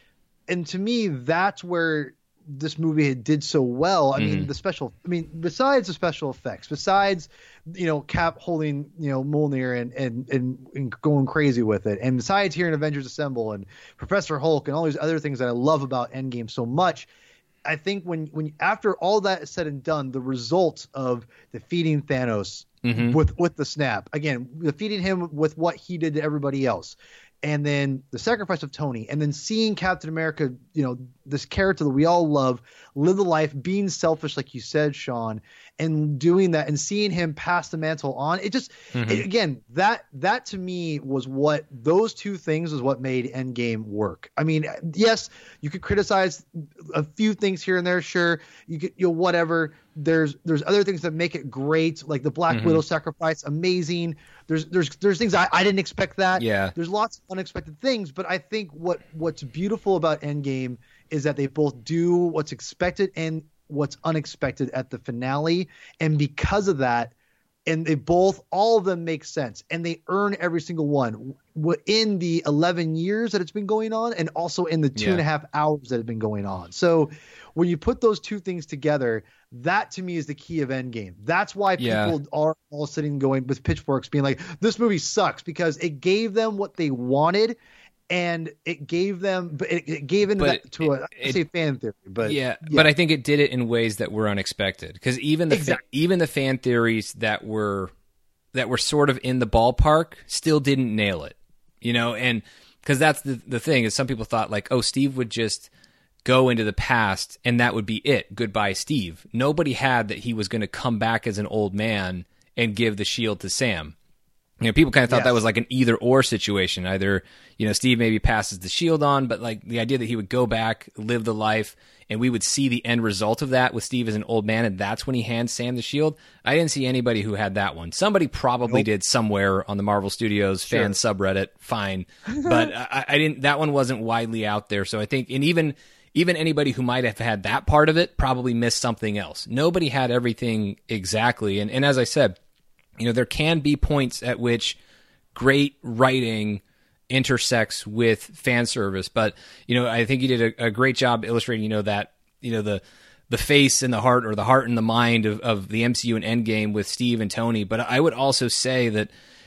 And to me, that's where this movie did so well. I mm-hmm. mean, the special, I mean, besides the special effects, besides, you know, Cap holding, you know, Mjolnir and, and, and, and going crazy with it. And besides hearing Avengers Assemble and Professor Hulk and all these other things that I love about Endgame so much, I think when, when after all that is said and done, the result of defeating Thanos mm-hmm. with, with the snap, again, defeating him with what he did to everybody else, and then the sacrifice of Tony, and then seeing Captain America, you know, this character that we all love, live the life, being selfish, like you said, Sean, and doing that and seeing him pass the mantle on. It just, mm-hmm. it, again, that, that to me was what, those two things is what made Endgame work. I mean, yes, you could criticize a few things here and there. Sure. You could, you know, whatever. There's, there's other things that make it great. Like the Black mm-hmm. Widow sacrifice. Amazing. There's, there's, there's things I, I didn't expect that. Yeah. There's lots of unexpected things, but I think what, what's beautiful about Endgame is that they both do what's expected and what's unexpected at the finale. And because of that, and they both, all of them make sense, and they earn every single one in the eleven years that it's been going on, and also in the two yeah. and a half hours that have been going on. So when you put those two things together, that to me is the key of Endgame. That's why people yeah. are all sitting going with pitchforks being like, this movie sucks, because it gave them what they wanted. And it gave them, but it, it gave into that to a, I say fan theory, but yeah, yeah, but I think it did it in ways that were unexpected, because even the exactly. fa- even the fan theories that were that were sort of in the ballpark still didn't nail it, you know, and because that's the the thing is some people thought like, oh, Steve would just go into the past and that would be it, goodbye, Steve. Nobody had that he was going to come back as an old man and give the shield to Sam. You know, people kind of thought yes. that was like an either or situation. Either, you know, Steve maybe passes the shield on, but like the idea that he would go back, live the life, and we would see the end result of that with Steve as an old man, and that's when he hands Sam the shield. I didn't see anybody who had that one. Somebody probably nope. did somewhere on the Marvel Studios sure. fan subreddit, fine. But I, I didn't, that one wasn't widely out there. So I think, and even, even anybody who might have had that part of it probably missed something else. Nobody had everything exactly. And, and as I said, you know, there can be points at which great writing intersects with fan service, but you know, I think you did a, a great job illustrating, you know, that, you know, the the face and the heart, or the heart and the mind of, of the M C U and Endgame with Steve and Tony. But I would also say that,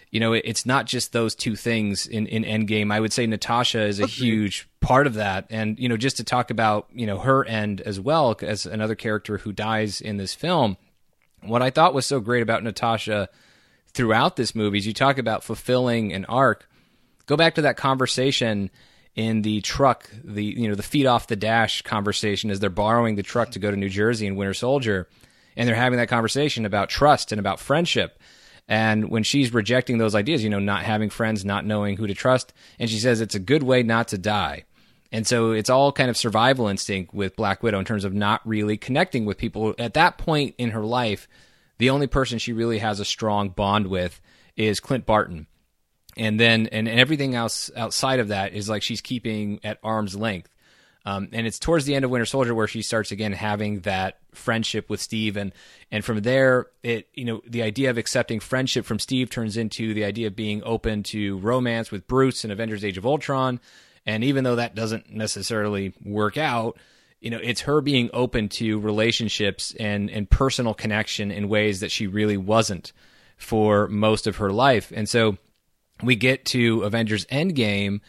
you know, it, it's not just those two things in, in Endgame. I would say Natasha is a huge part of that. And, you know, just to talk about, you know, her end as well as another character who dies in this film, what I thought was so great about Natasha throughout this movie is you talk about fulfilling an arc. Go back to that conversation in the truck, the you know the feet off the dash conversation as they're borrowing the truck to go to New Jersey in Winter Soldier, and they're having that conversation about trust and about friendship. And when she's rejecting those ideas, you know, not having friends, not knowing who to trust, and she says it's a good way not to die. And so it's all kind of survival instinct with Black Widow in terms of not really connecting with people. At that point in her life, the only person she really has a strong bond with is Clint Barton. And then, and everything else outside of that is like she's keeping at arm's length. Um, and it's towards the end of Winter Soldier where she starts again having that friendship with Steve. And, and from there, it, you know, the idea of accepting friendship from Steve turns into the idea of being open to romance with Bruce in Avengers Age of Ultron. And even though that doesn't necessarily work out, you know, it's her being open to relationships and, and personal connection in ways that she really wasn't for most of her life. And so we get to Avengers Endgame,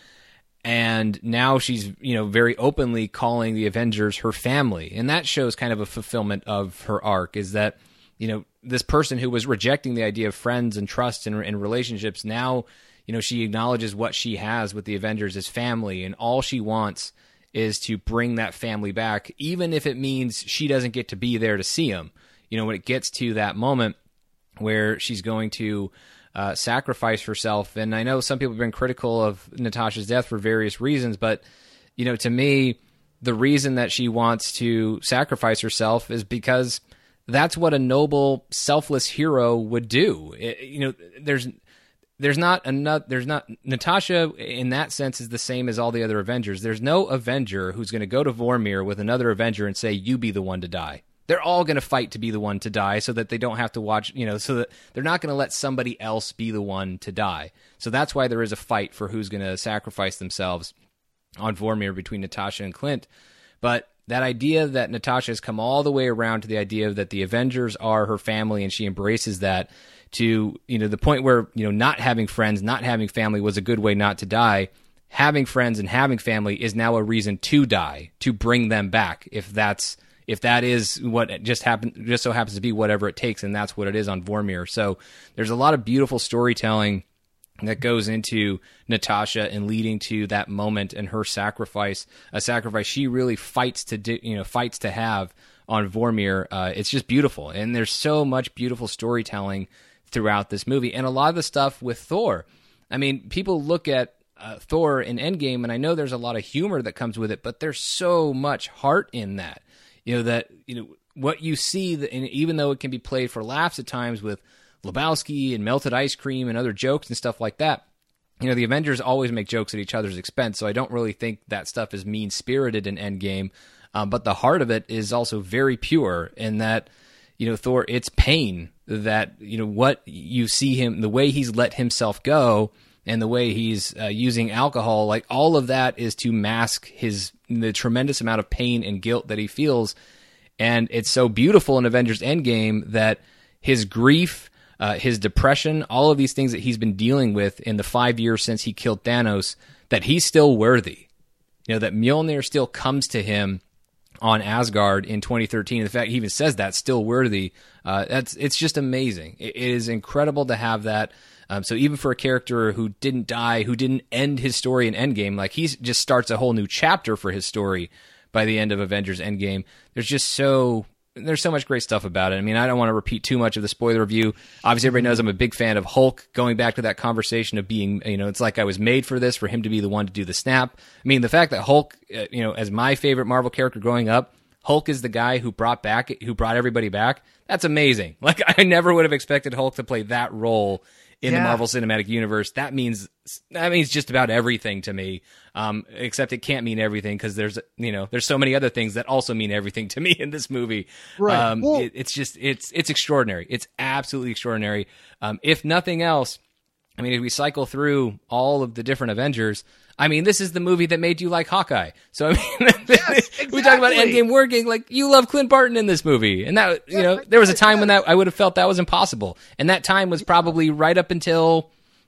and now she's, you know, very openly calling the Avengers her family. And that shows kind of a fulfillment of her arc, is that, you know, this person who was rejecting the idea of friends and trust and, and relationships, now, you know, she acknowledges what she has with the Avengers as family, and all she wants is to bring that family back, even if it means she doesn't get to be there to see them. You know, when it gets to that moment where she's going to Uh, sacrifice herself. And I know some people have been critical of Natasha's death for various reasons, but, you know, to me, the reason that she wants to sacrifice herself is because that's what a noble, selfless hero would do. It, you know, there's there's not enough, there's not, Natasha in that sense is the same as all the other Avengers. There's no Avenger who's going to go to Vormir with another Avenger and say, you be the one to die. They're all going to fight to be the one to die so that they don't have to watch, you know, so that they're not going to let somebody else be the one to die. So that's why there is a fight for who's going to sacrifice themselves on Vormir between Natasha and Clint. But that idea that Natasha has come all the way around to the idea that the Avengers are her family, and she embraces that to, you know, the point where, you know, not having friends, not having family was a good way not to die. Having friends and having family is now a reason to die, to bring them back, if that's If that is what just happened, just so happens to be whatever it takes, and that's what it is on Vormir. So there's a lot of beautiful storytelling that goes into Natasha and leading to that moment and her sacrifice, a sacrifice she really fights to do, you know, fights to have on Vormir. Uh, it's just beautiful, and there's so much beautiful storytelling throughout this movie, and a lot of the stuff with Thor. I mean, people look at uh, Thor in Endgame, and I know there's a lot of humor that comes with it, but there's so much heart in that. You know, that, you know, what you see, that, and even though it can be played for laughs at times with Lebowski and melted ice cream and other jokes and stuff like that, you know, the Avengers always make jokes at each other's expense, so I don't really think that stuff is mean-spirited in Endgame, um, but the heart of it is also very pure in that, you know, Thor, it's pain that, you know, what you see him, the way he's let himself go and the way he's uh, using alcohol, like all of that is to mask his the tremendous amount of pain and guilt that he feels. And it's so beautiful in Avengers Endgame that his grief, uh, his depression, all of these things that he's been dealing with in the five years since he killed Thanos, that he's still worthy. You know, that Mjolnir still comes to him on Asgard in twenty thirteen. The fact he even says that, still worthy, uh, that's it's just amazing. It, it is incredible to have that. Um, so even for a character who didn't die, who didn't end his story in Endgame, like he just starts a whole new chapter for his story by the end of Avengers Endgame. There's just so there's so much great stuff about it. I mean, I don't want to repeat too much of the spoiler review. Obviously, everybody knows I'm a big fan of Hulk. Going back to that conversation of being, you know, it's like I was made for this, for him to be the one to do the snap. I mean, the fact that Hulk, uh, you know, as my favorite Marvel character growing up, Hulk is the guy who brought back, who brought everybody back. That's amazing. Like, I never would have expected Hulk to play that role in yeah. the Marvel Cinematic Universe. That means that means just about everything to me. Um, except it can't mean everything because there's you know there's so many other things that also mean everything to me in this movie. Right. Um, well, it, it's just it's it's extraordinary. It's absolutely extraordinary. Um, if nothing else, I mean, if we cycle through all of the different Avengers, I mean, this is the movie that made you like Hawkeye. So I mean, yes, exactly. We talk about Endgame working, like you love Clint Barton in this movie, and that you know there was a time when that I would have felt that was impossible, and that time was probably right up until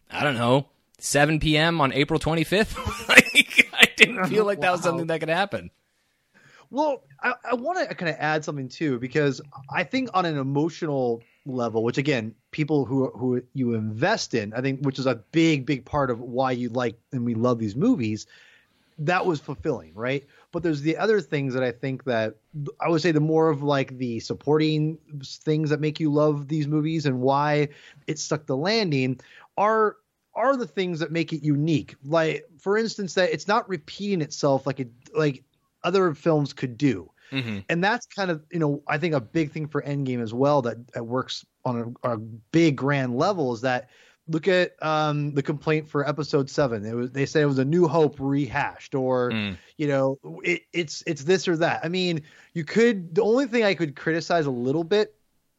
I don't know, seven p.m. on April twenty-fifth. Like, I didn't feel like that was something that could happen. Well, I, I want to kind of add something too, because I think on an emotional level, which again, people who who you invest in, I think, which is a big, big part of why you like and we love these movies, that was fulfilling, right? But there's the other things that I think that I would say the more of like the supporting things that make you love these movies and why it stuck the landing are are the things that make it unique. Like, for instance, that it's not repeating itself like it like other films could do. Mm-hmm. And that's kind of, you know, I think a big thing for Endgame as well that, that works on a, a big grand level is that look at um, the complaint for episode seven. It was, they say it was a New Hope rehashed or, mm. you know, it, it's, it's this or that. I mean, you could, the only thing I could criticize a little bit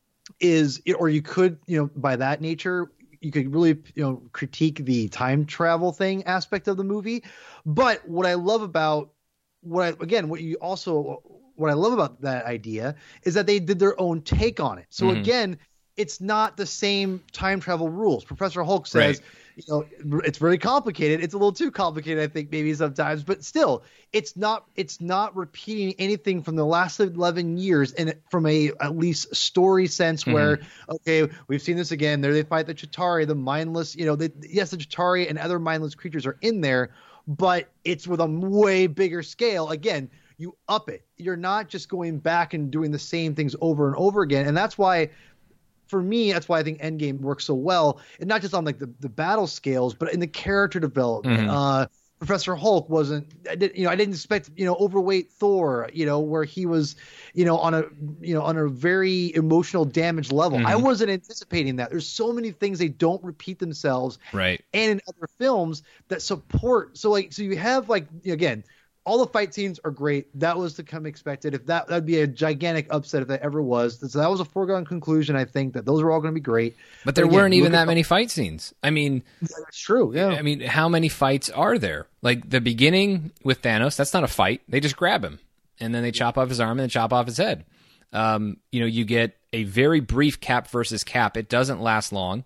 is, or you could, you know, by that nature, you could really, you know, critique the time travel thing aspect of the movie. But what I love about what I, again, what you also, what I love about that idea is that they did their own take on it. So mm. again, it's not the same time travel rules. Professor Hulk says, right. you know, it's very complicated. It's a little too complicated, I think, maybe sometimes, but still, it's not, it's not repeating anything from the last eleven years and from a, at least story sense mm. where, okay, we've seen this again. There they fight the Chitauri, the mindless, you know, they, yes, the Chitauri and other mindless creatures are in there, but it's with a way bigger scale. Again, you up it. You're not just going back and doing the same things over and over again. And that's why, for me, that's why I think Endgame works so well. And not just on like the, the battle scales, but in the character development. Mm-hmm. Uh, Professor Hulk wasn't, I did, you know, I didn't expect, you know, overweight Thor, you know, where he was, you know, on a, you know, on a very emotional damage level. Mm-hmm. I wasn't anticipating that. There's so many things they don't repeat themselves. Right. And in other films that support. So like, so you have like, again, all the fight scenes are great. That was to come expected. If that, that'd be a gigantic upset if that ever was. So that was a foregone conclusion. I think that those were all going to be great. But there but again, weren't even that many fight scenes. I mean, that's true. Yeah. I mean, how many fights are there? Like the beginning with Thanos, that's not a fight. They just grab him and then they chop off his arm and then chop off his head. Um, you know, you get a very brief Cap versus Cap. It doesn't last long.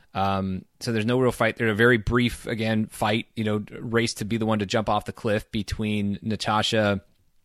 Um, so there's no real fight. There's a very brief, again, fight, you know, race to be the one to jump off the cliff between Natasha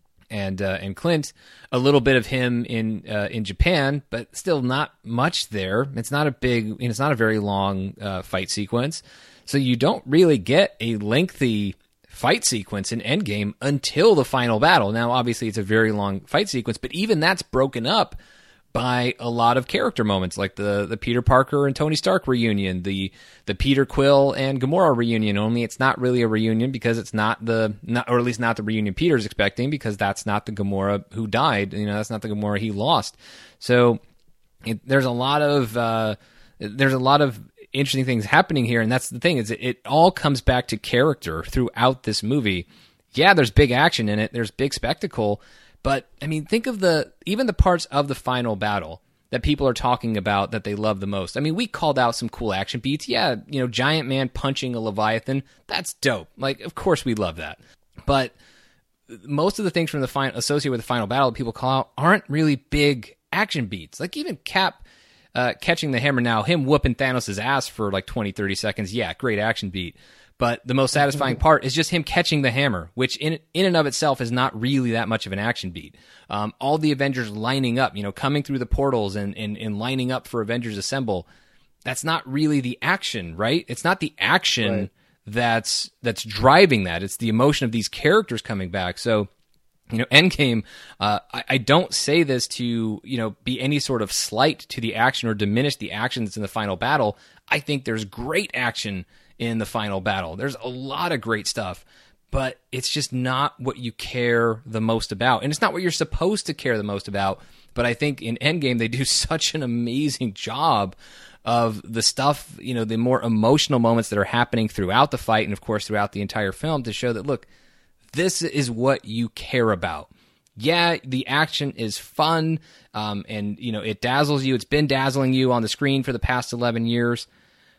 and uh, and Clint. A little bit of him in uh, in Japan, but still not much there. It's not a big, you know, it's not a very long uh, fight sequence. So you don't really get a lengthy fight sequence in Endgame until the final battle. Now, obviously, it's a very long fight sequence, but even that's broken up by a lot of character moments, like the the Peter Parker and Tony Stark reunion, the the Peter Quill and Gamora reunion. Only it's not really a reunion because it's not the, not, or at least not the reunion Peter's expecting, because that's not the Gamora who died. You know, that's not the Gamora he lost. So it, there's a lot of uh, there's a lot of interesting things happening here, and that's the thing is it, it all comes back to character throughout this movie. Yeah, there's big action in it. There's big spectacle. But, I mean, think of the even the parts of the final battle that people are talking about that they love the most. I mean, we called out some cool action beats. Yeah, you know, Giant Man punching a Leviathan, that's dope. Like, of course we love that. But most of the things from the final, associated with the final battle that people call out aren't really big action beats. Like, even Cap uh, catching the hammer now, him whooping Thanos' ass for like twenty, thirty seconds, yeah, great action beat. But the most satisfying part is just him catching the hammer, which in in and of itself is not really that much of an action beat. Um, all the Avengers lining up, you know, coming through the portals and, and, and lining up for Avengers Assemble, that's not really the action, right? It's not the action right. that's that's driving that. It's the emotion of these characters coming back. So, you know, Endgame, uh, I, I don't say this to, you know, be any sort of slight to the action or diminish the action that's in the final battle. I think there's great action in the final battle. There's a lot of great stuff, but it's just not what you care the most about. And it's not what you're supposed to care the most about. But I think in Endgame, they do such an amazing job of the stuff, you know, the more emotional moments that are happening throughout the fight and, of course, throughout the entire film to show that, look, this is what you care about. Yeah, the action is fun, um, and, you know, it dazzles you. It's been dazzling you on the screen for the past eleven years.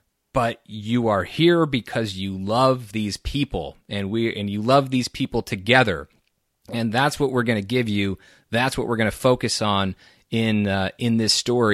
But you are here because you love these people, and we and you love these people together, and that's what we're going to give you. That's what we're going to focus on in uh, in this story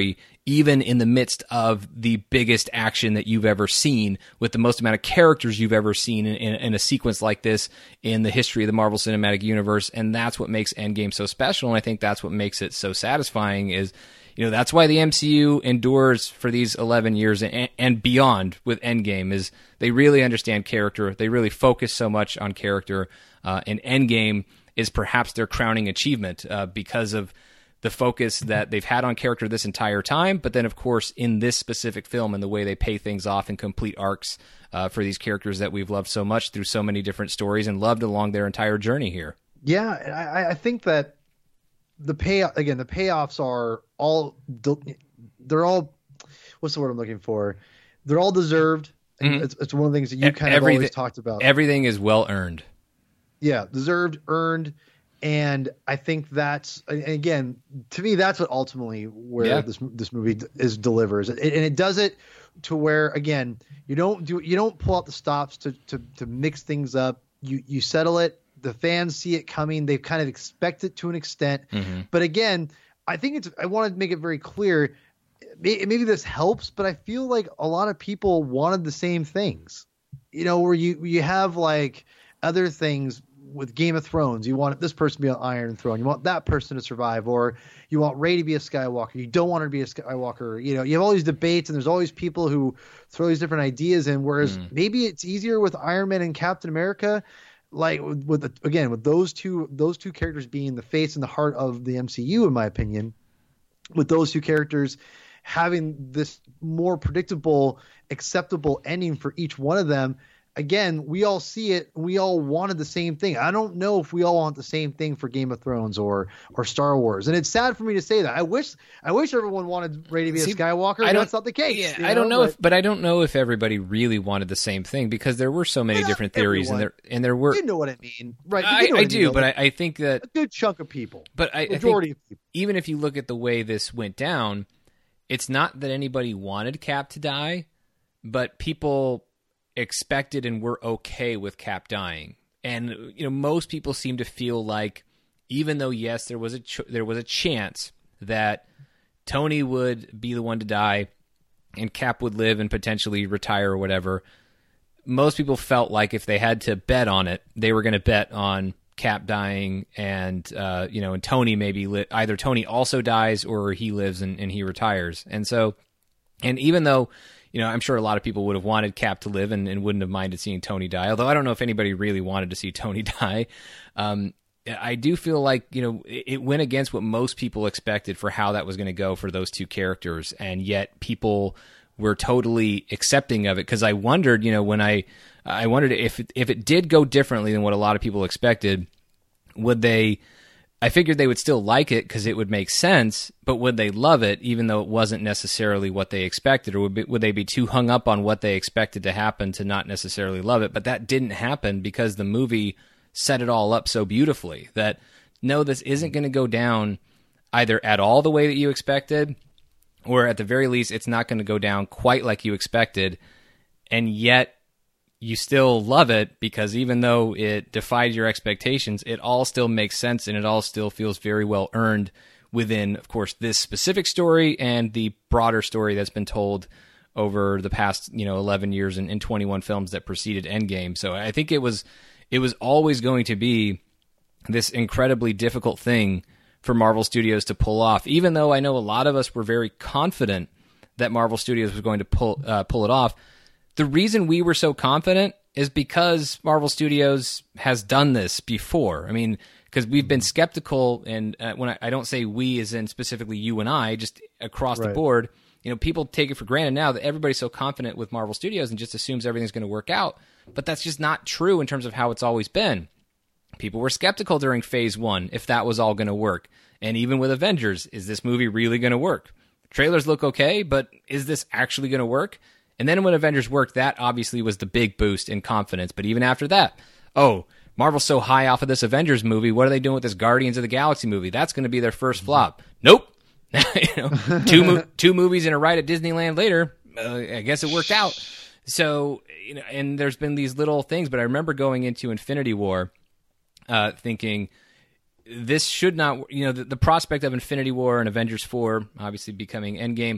even in the midst of the biggest action that you've ever seen, with the most amount of characters you've ever seen in, in, in a sequence like this in the history of the Marvel Cinematic Universe. And that's what makes Endgame so special. And I think that's what makes it so satisfying is, you know, that's why the M C U endures for these eleven years and, and beyond with Endgame, is they really understand character. They really focus so much on character. Uh, and Endgame is perhaps their crowning achievement uh, because of the focus that they've had on character this entire time, but then, of course, in this specific film and the way they pay things off in complete arcs uh, for these characters that we've loved so much through so many different stories and loved along their entire journey here. Yeah, I, I think that the pay again, the payoffs are all they're all what's the word I'm looking for? They're all deserved. Mm-hmm. It's, it's one of the things that you kind everything, of always talked about. Everything is well earned. Yeah, deserved, earned. And I think that's, again, to me, that's what ultimately where yeah. this this movie is delivers, it, and it does it to where, again, you don't do you don't pull out the stops to to to mix things up. You you settle it. The fans see it coming. They kind of expect it to an extent. Mm-hmm. But again, I think it's. I want to make it very clear. Maybe this helps, but I feel like a lot of people wanted the same things. You know, where you you have like other things. With Game of Thrones, you want this person to be on Iron Throne. You want that person to survive, or you want Rey to be a Skywalker. You don't want her to be a Skywalker. You know, you have all these debates, and there's always people who throw these different ideas in. Whereas mm. maybe it's easier with Iron Man and Captain America, like with, with the, again with those two those two characters being the face and the heart of the M C U, in my opinion. With those two characters having this more predictable, acceptable ending for each one of them. Again, we all see it. We all wanted the same thing. I don't know if we all want the same thing for Game of Thrones or or Star Wars. And it's sad for me to say that. I wish I wish everyone wanted Rey to be see, a Skywalker. I don't, that's not the case. Yeah, you know? I don't know, but, if, but I don't know if everybody really wanted the same thing, because there were so many yeah, different theories, everyone. and there and there were. You know what I mean, right? I, you know I I do, mean, but like, I, I think that a good chunk of people. But I, majority I think of people. Even if you look at the way this went down, it's not that anybody wanted Cap to die, but people expected and were okay with Cap dying. And you know, most people seem to feel like, even though yes, there was a ch- there was a chance that Tony would be the one to die and Cap would live and potentially retire or whatever, most people felt like if they had to bet on it, they were going to bet on Cap dying, and uh, you know, and Tony maybe li- either Tony also dies or he lives and, and he retires. And so, and even though, you know, I'm sure a lot of people would have wanted Cap to live and, and wouldn't have minded seeing Tony die, although I don't know if anybody really wanted to see Tony die. Um, I do feel like, you know, it, it went against what most people expected for how that was going to go for those two characters, and yet people were totally accepting of it, because I wondered, you know, when I I wondered if it, if it did go differently than what a lot of people expected, would they? I figured they would still like it because it would make sense, but would they love it even though it wasn't necessarily what they expected, or would, be, would they be too hung up on what they expected to happen to not necessarily love it? But that didn't happen because the movie set it all up so beautifully that, no, this isn't going to go down either at all the way that you expected, or at the very least, it's not going to go down quite like you expected, and yet you still love it, because even though it defied your expectations, it all still makes sense, and it all still feels very well earned within, of course, this specific story and the broader story that's been told over the past, you know, eleven years and, and twenty-one films that preceded Endgame. So I think it was it was always going to be this incredibly difficult thing for Marvel Studios to pull off, even though I know a lot of us were very confident that Marvel Studios was going to pull uh, pull it off. The reason we were so confident is because Marvel Studios has done this before. I mean, because we've been skeptical, and uh, when I, I don't say we as in specifically you and I, just across right. the board, you know, people take it for granted now that everybody's so confident with Marvel Studios and just assumes everything's going to work out. But that's just not true in terms of how it's always been. People were skeptical during Phase One if that was all going to work. And even with Avengers, is this movie really going to work? The trailers look okay, but is this actually going to work? And then when Avengers worked, that obviously was the big boost in confidence. But even after that, oh, Marvel's so high off of this Avengers movie, what are they doing with this Guardians of the Galaxy movie? That's going to be their first flop. Nope. you know, two mo- two movies in a ride at Disneyland later, uh, I guess it worked out. So, you know, and there's been these little things, but I remember going into Infinity War uh, thinking, this should not, you know, the, the prospect of Infinity War and Avengers four obviously becoming Endgame,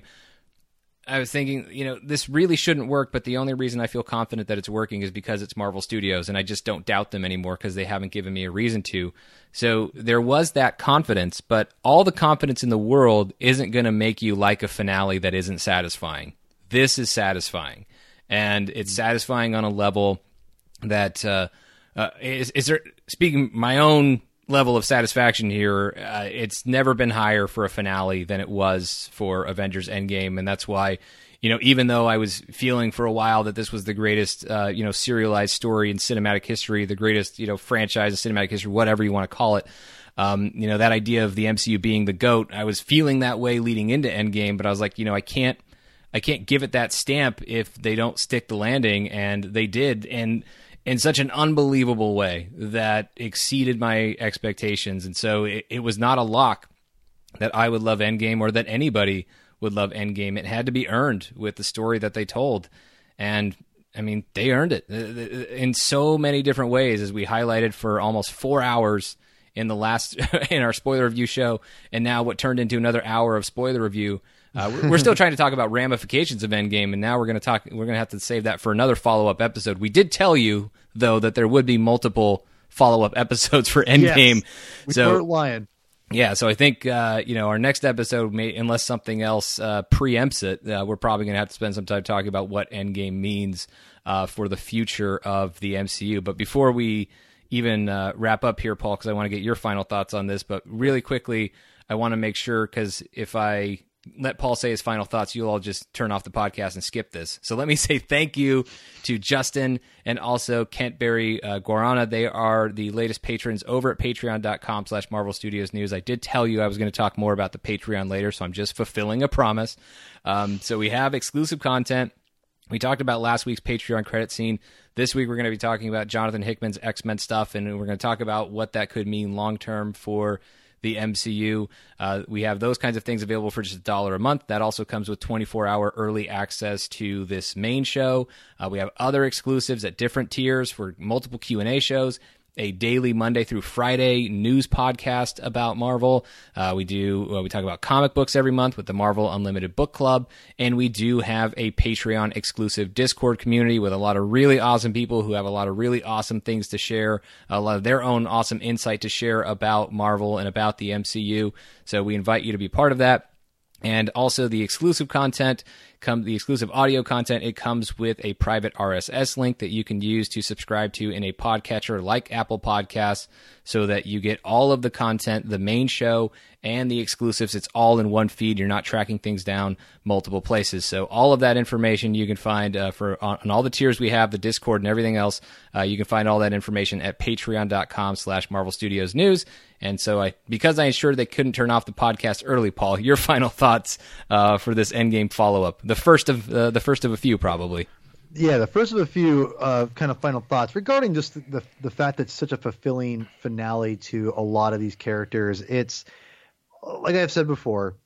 I was thinking, you know, this really shouldn't work, but the only reason I feel confident that it's working is because it's Marvel Studios, and I just don't doubt them anymore because they haven't given me a reason to. So there was that confidence, but all the confidence in the world isn't going to make you like a finale that isn't satisfying. This is satisfying, and it's satisfying on a level that uh, uh, is, is there, speaking my own level of satisfaction here, uh, it's never been higher for a finale than it was for Avengers Endgame, and that's why, you know, even though I was feeling for a while that this was the greatest, uh, you know, serialized story in cinematic history, the greatest, you know, franchise in cinematic history, whatever you want to call it, um, you know, that idea of the M C U being the GOAT, I was feeling that way leading into Endgame, but I was like, you know, I can't, I can't give it that stamp if they don't stick the landing, and they did, and in such an unbelievable way that exceeded my expectations. And so it, it was not a lock that I would love Endgame or that anybody would love Endgame. It had to be earned with the story that they told. And, I mean, they earned it in so many different ways, as we highlighted for almost four hours in the last in our spoiler review show, and now what turned into another hour of spoiler review. Uh, we're still trying to talk about ramifications of Endgame, and now we're going to talk. We're going to have to save that for another follow-up episode. We did tell you, though, that there would be multiple follow-up episodes for Endgame. Yes, we so, weren't lying. Yeah, so I think uh, you know, our next episode, may, unless something else uh, preempts it, uh, we're probably going to have to spend some time talking about what Endgame means uh, for the future of the M C U. But before we even uh, wrap up here, Paul, because I want to get your final thoughts on this, but really quickly, I want to make sure, because if I let Paul say his final thoughts, you'll all just turn off the podcast and skip this. So let me say thank you to Justin and also Kentberry uh, Guarana. They are the latest patrons over at patreon.com slash Marvel Studios News. I did tell you I was going to talk more about the Patreon later, so I'm just fulfilling a promise. Um, so we have exclusive content. We talked about last week's Patreon credit scene. This week we're going to be talking about Jonathan Hickman's X-Men stuff, and we're going to talk about what that could mean long-term for the M C U. Uh, we have those kinds of things available for just a dollar a month. That also comes with twenty-four hour early access to this main show. Uh, we have other exclusives at different tiers for multiple Q and A shows, a daily Monday through Friday news podcast about Marvel. Uh, we do uh, we talk about comic books every month with the Marvel Unlimited Book Club, and we do have a Patreon exclusive Discord community with a lot of really awesome people who have a lot of really awesome things to share, a lot of their own awesome insight to share about Marvel and about the M C U. So we invite you to be part of that. And also the exclusive content, come the exclusive audio content, it comes with a private R S S link that you can use to subscribe to in a podcatcher like Apple Podcasts, so that you get all of the content, the main show, and the exclusives. It's all in one feed. You're not tracking things down multiple places. So all of that information you can find uh, for on, on all the tiers we have, the Discord and everything else. Uh, you can find all that information at patreon.com slash Marvel Studios News. And so I, because I ensured they couldn't turn off the podcast early, Paul, your final thoughts uh, for this Endgame follow-up. The first of uh, the first of a few, probably. Yeah, the first of a few uh, kind of final thoughts regarding just the, the the fact that it's such a fulfilling finale to a lot of these characters. It's like I've said before,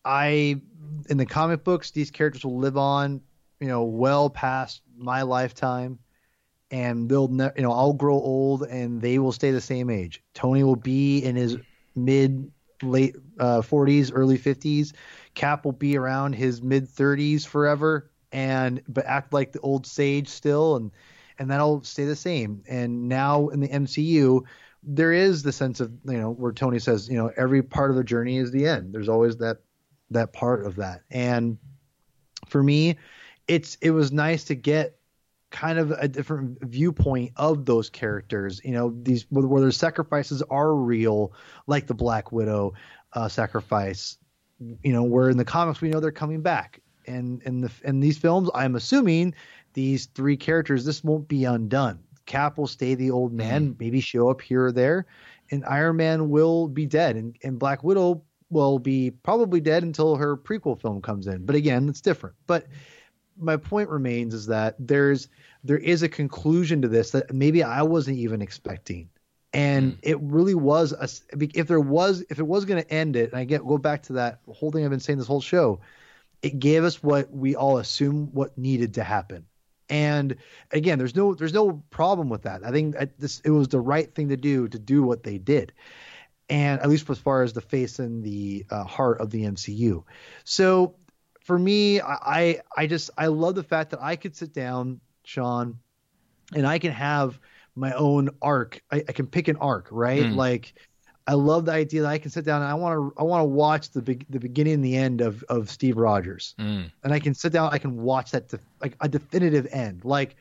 I in the comic books, these characters will live on, you know, well past my lifetime, and they'll ne- you know I'll grow old and they will stay the same age. Tony will be in his mid late uh, forties, early fifties. Cap will be around his mid thirties forever, and but act like the old sage still, and and that'll stay the same. And now in the M C U, there is the sense of, you know, where Tony says, you know, every part of the journey is the end. There's always that that part of that. And for me, it's it was nice to get kind of a different viewpoint of those characters. You know, these where their sacrifices are real, like the Black Widow uh, sacrifice. You know, where in the comics we know they're coming back, and in the in these films, I'm assuming these three characters, this won't be undone. Cap will stay the old man, mm. maybe show up here or there, and Iron Man will be dead, and, and Black Widow will be probably dead until her prequel film comes in. But again, it's different. But my point remains is that there's there is a conclusion to this that maybe I wasn't even expecting. And mm. it really was a, if there was if it was going to end it, and I get go back to that whole thing I've been saying this whole show, it gave us what we all assume what needed to happen. And again, there's no there's no problem with that. I think this it was the right thing to do to do what they did. and at least as far as the face and the uh, heart of the M C U. So for me, I I just I love the fact that I could sit down, Sean, and I can have my own arc. I, I can pick an arc, right? Mm. Like, I love the idea that I can sit down and I want to I want to watch the big the beginning and the end of of Steve Rogers, mm. and I can sit down, I can watch that to, like a definitive end, like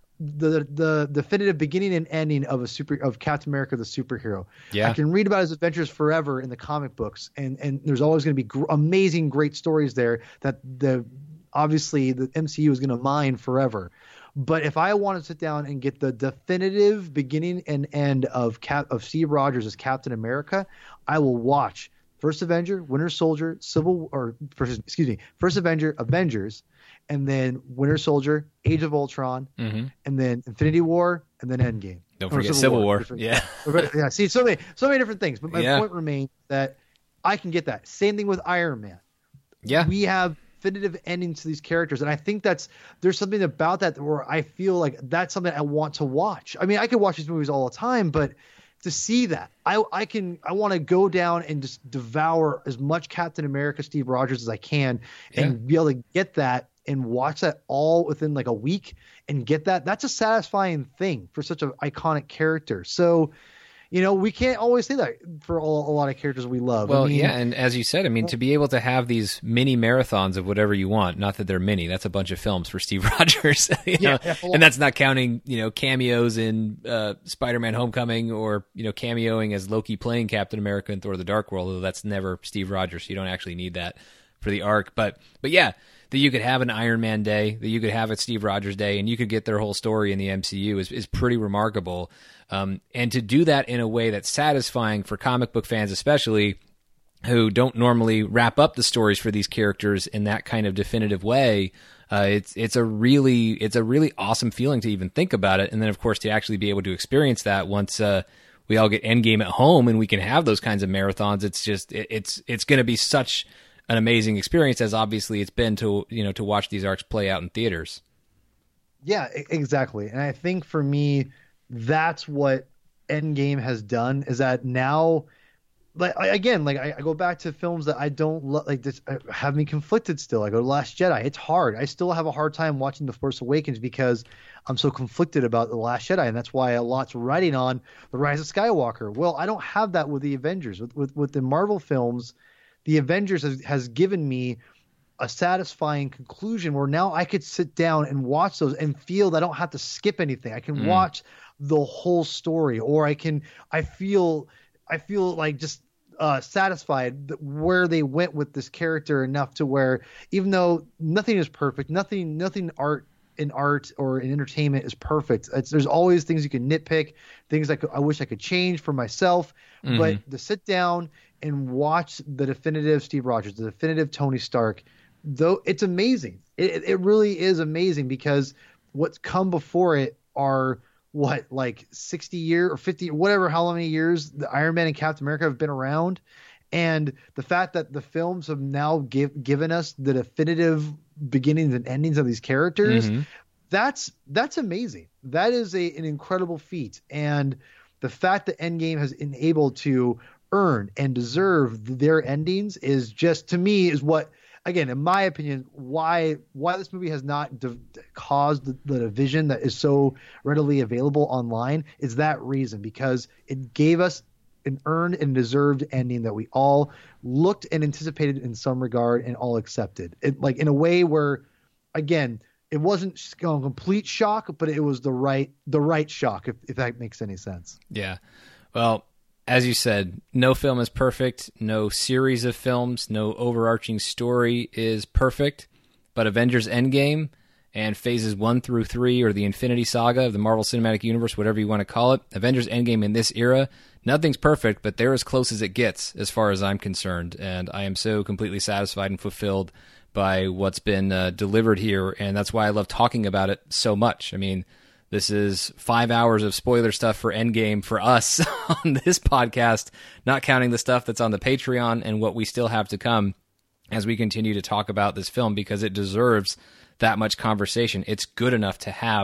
the the definitive beginning and ending of a super of Captain America the superhero. Yeah, I can read about his adventures forever in the comic books, and and there's always going to be gr- amazing, great stories there that the obviously the M C U is going to mine forever. But if I want to sit down and get the definitive beginning and end of Cap of Steve Rogers as Captain America, I will watch First Avenger, Winter Soldier, Civil or first, excuse me, First Avenger, Avengers, and then Winter Soldier, Age of Ultron, mm-hmm. and then Infinity War, and then Endgame. Don't forget Civil, Civil War. War. Yeah, yeah. See, so many, so many different things. But my yeah. point remains that I can get that. Same thing with Iron Man. Yeah, we have definitive endings to these characters, and I think that's there's something about that where I feel like that's something I want to watch. I mean, I could watch these movies all the time, but to see that, I I can I want to go down and just devour as much Captain America Steve Rogers as I can, and yeah. be able to get that and watch that all within like a week and get that. That's a satisfying thing for such an iconic character. So, you know, we can't always say that for all, a lot of characters we love. Well, I mean, yeah, and as you said, I mean, to be able to have these mini marathons of whatever you want, not that they're mini, that's a bunch of films for Steve Rogers. you yeah, know? yeah, and that's not counting, you know, cameos in uh, Spider-Man Homecoming or, you know, cameoing as Loki playing Captain America in Thor the Dark World, although that's never Steve Rogers, so you don't actually need that for the arc. But, but yeah, that you could have an Iron Man day, that you could have a Steve Rogers day, and you could get their whole story in the M C U is, is pretty remarkable. Um, and to do that in a way that's satisfying for comic book fans, especially, who don't normally wrap up the stories for these characters in that kind of definitive way, uh, it's it's a really it's a really awesome feeling to even think about it. And then, of course, to actually be able to experience that once uh, we all get Endgame at home and we can have those kinds of marathons, it's just it, it's it's going to be such an amazing experience, as obviously it's been to you know to watch these arcs play out in theaters. Yeah, exactly. And I think for me, that's what Endgame has done, is that now, like again, like I, I go back to films that I don't lo- like this uh, have me conflicted still. I go to Last Jedi. It's hard. I still have a hard time watching The Force Awakens because I'm so conflicted about The Last Jedi, and that's why a lot's writing on The Rise of Skywalker. Well, I don't have that with the Avengers. With with, with the Marvel films, the Avengers has, has given me a satisfying conclusion where now I could sit down and watch those and feel that I don't have to skip anything. I can mm. watch the whole story, or I can, I feel, I feel like just uh, satisfied that where they went with this character enough to where, even though nothing is perfect, nothing, nothing art in art or in entertainment is perfect. It's, there's always things you can nitpick, things I, could, I wish I could change for myself, mm-hmm. but to sit down and watch the definitive Steve Rogers, the definitive Tony Stark, though it's amazing. It, it really is amazing, because what's come before it are what, like sixty years or fifty, whatever, how many years the Iron Man and Captain America have been around. And the fact that the films have now give, given us the definitive beginnings and endings of these characters, mm-hmm. that's, that's amazing. That is a, an incredible feat. And the fact that Endgame has been able to earn and deserve their endings is just, to me, is what, again, in my opinion, why why this movie has not div- caused the, the division that is so readily available online is that reason, because it gave us an earned and deserved ending that we all looked and anticipated in some regard and all accepted. It, like in a way where, again, it wasn't a complete shock, but it was the right the right shock, if, if that makes any sense. Yeah. Well, as you said, no film is perfect. No series of films, no overarching story is perfect. But Avengers Endgame and phases one through three, or the Infinity Saga of the Marvel Cinematic Universe, whatever you want to call it, Avengers Endgame in this era, nothing's perfect, but they're as close as it gets as far as I'm concerned. And I am so completely satisfied and fulfilled by what's been uh, delivered here. And that's why I love talking about it so much. I mean, this is five hours of spoiler stuff for Endgame for us on this podcast, not counting the stuff that's on the Patreon and what we still have to come as we continue to talk about this film, because it deserves that much conversation. It's good enough to have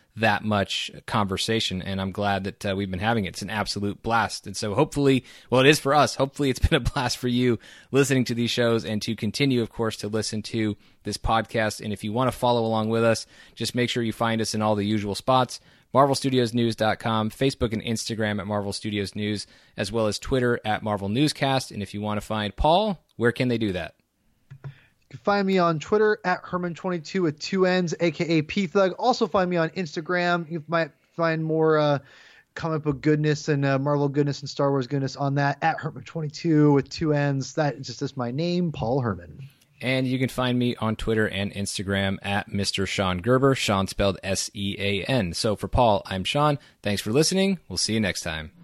that much conversation, and I'm glad that uh, we've been having it. It's an absolute blast. And so hopefully, well, it is for us. Hopefully it's been a blast for you listening to these shows, and to continue, of course, to listen to this podcast. And if you want to follow along with us, just make sure you find us in all the usual spots: marvel studios news dot com, Facebook and Instagram at Marvel Studios News, as well as Twitter at Marvel Newscast. And if you want to find Paul, where can they do that? You can find me on Twitter at Herman twenty-two with two N's, aka P-Thug. Also find me on Instagram. You might find more uh, comic book goodness and uh, Marvel goodness and Star Wars goodness on that at Herman twenty-two with two N's. That just is my name, Paul Herman. And you can find me on Twitter and Instagram at Mister Sean Gerber, Sean spelled S E A N. So for Paul, I'm Sean. Thanks for listening. We'll see you next time.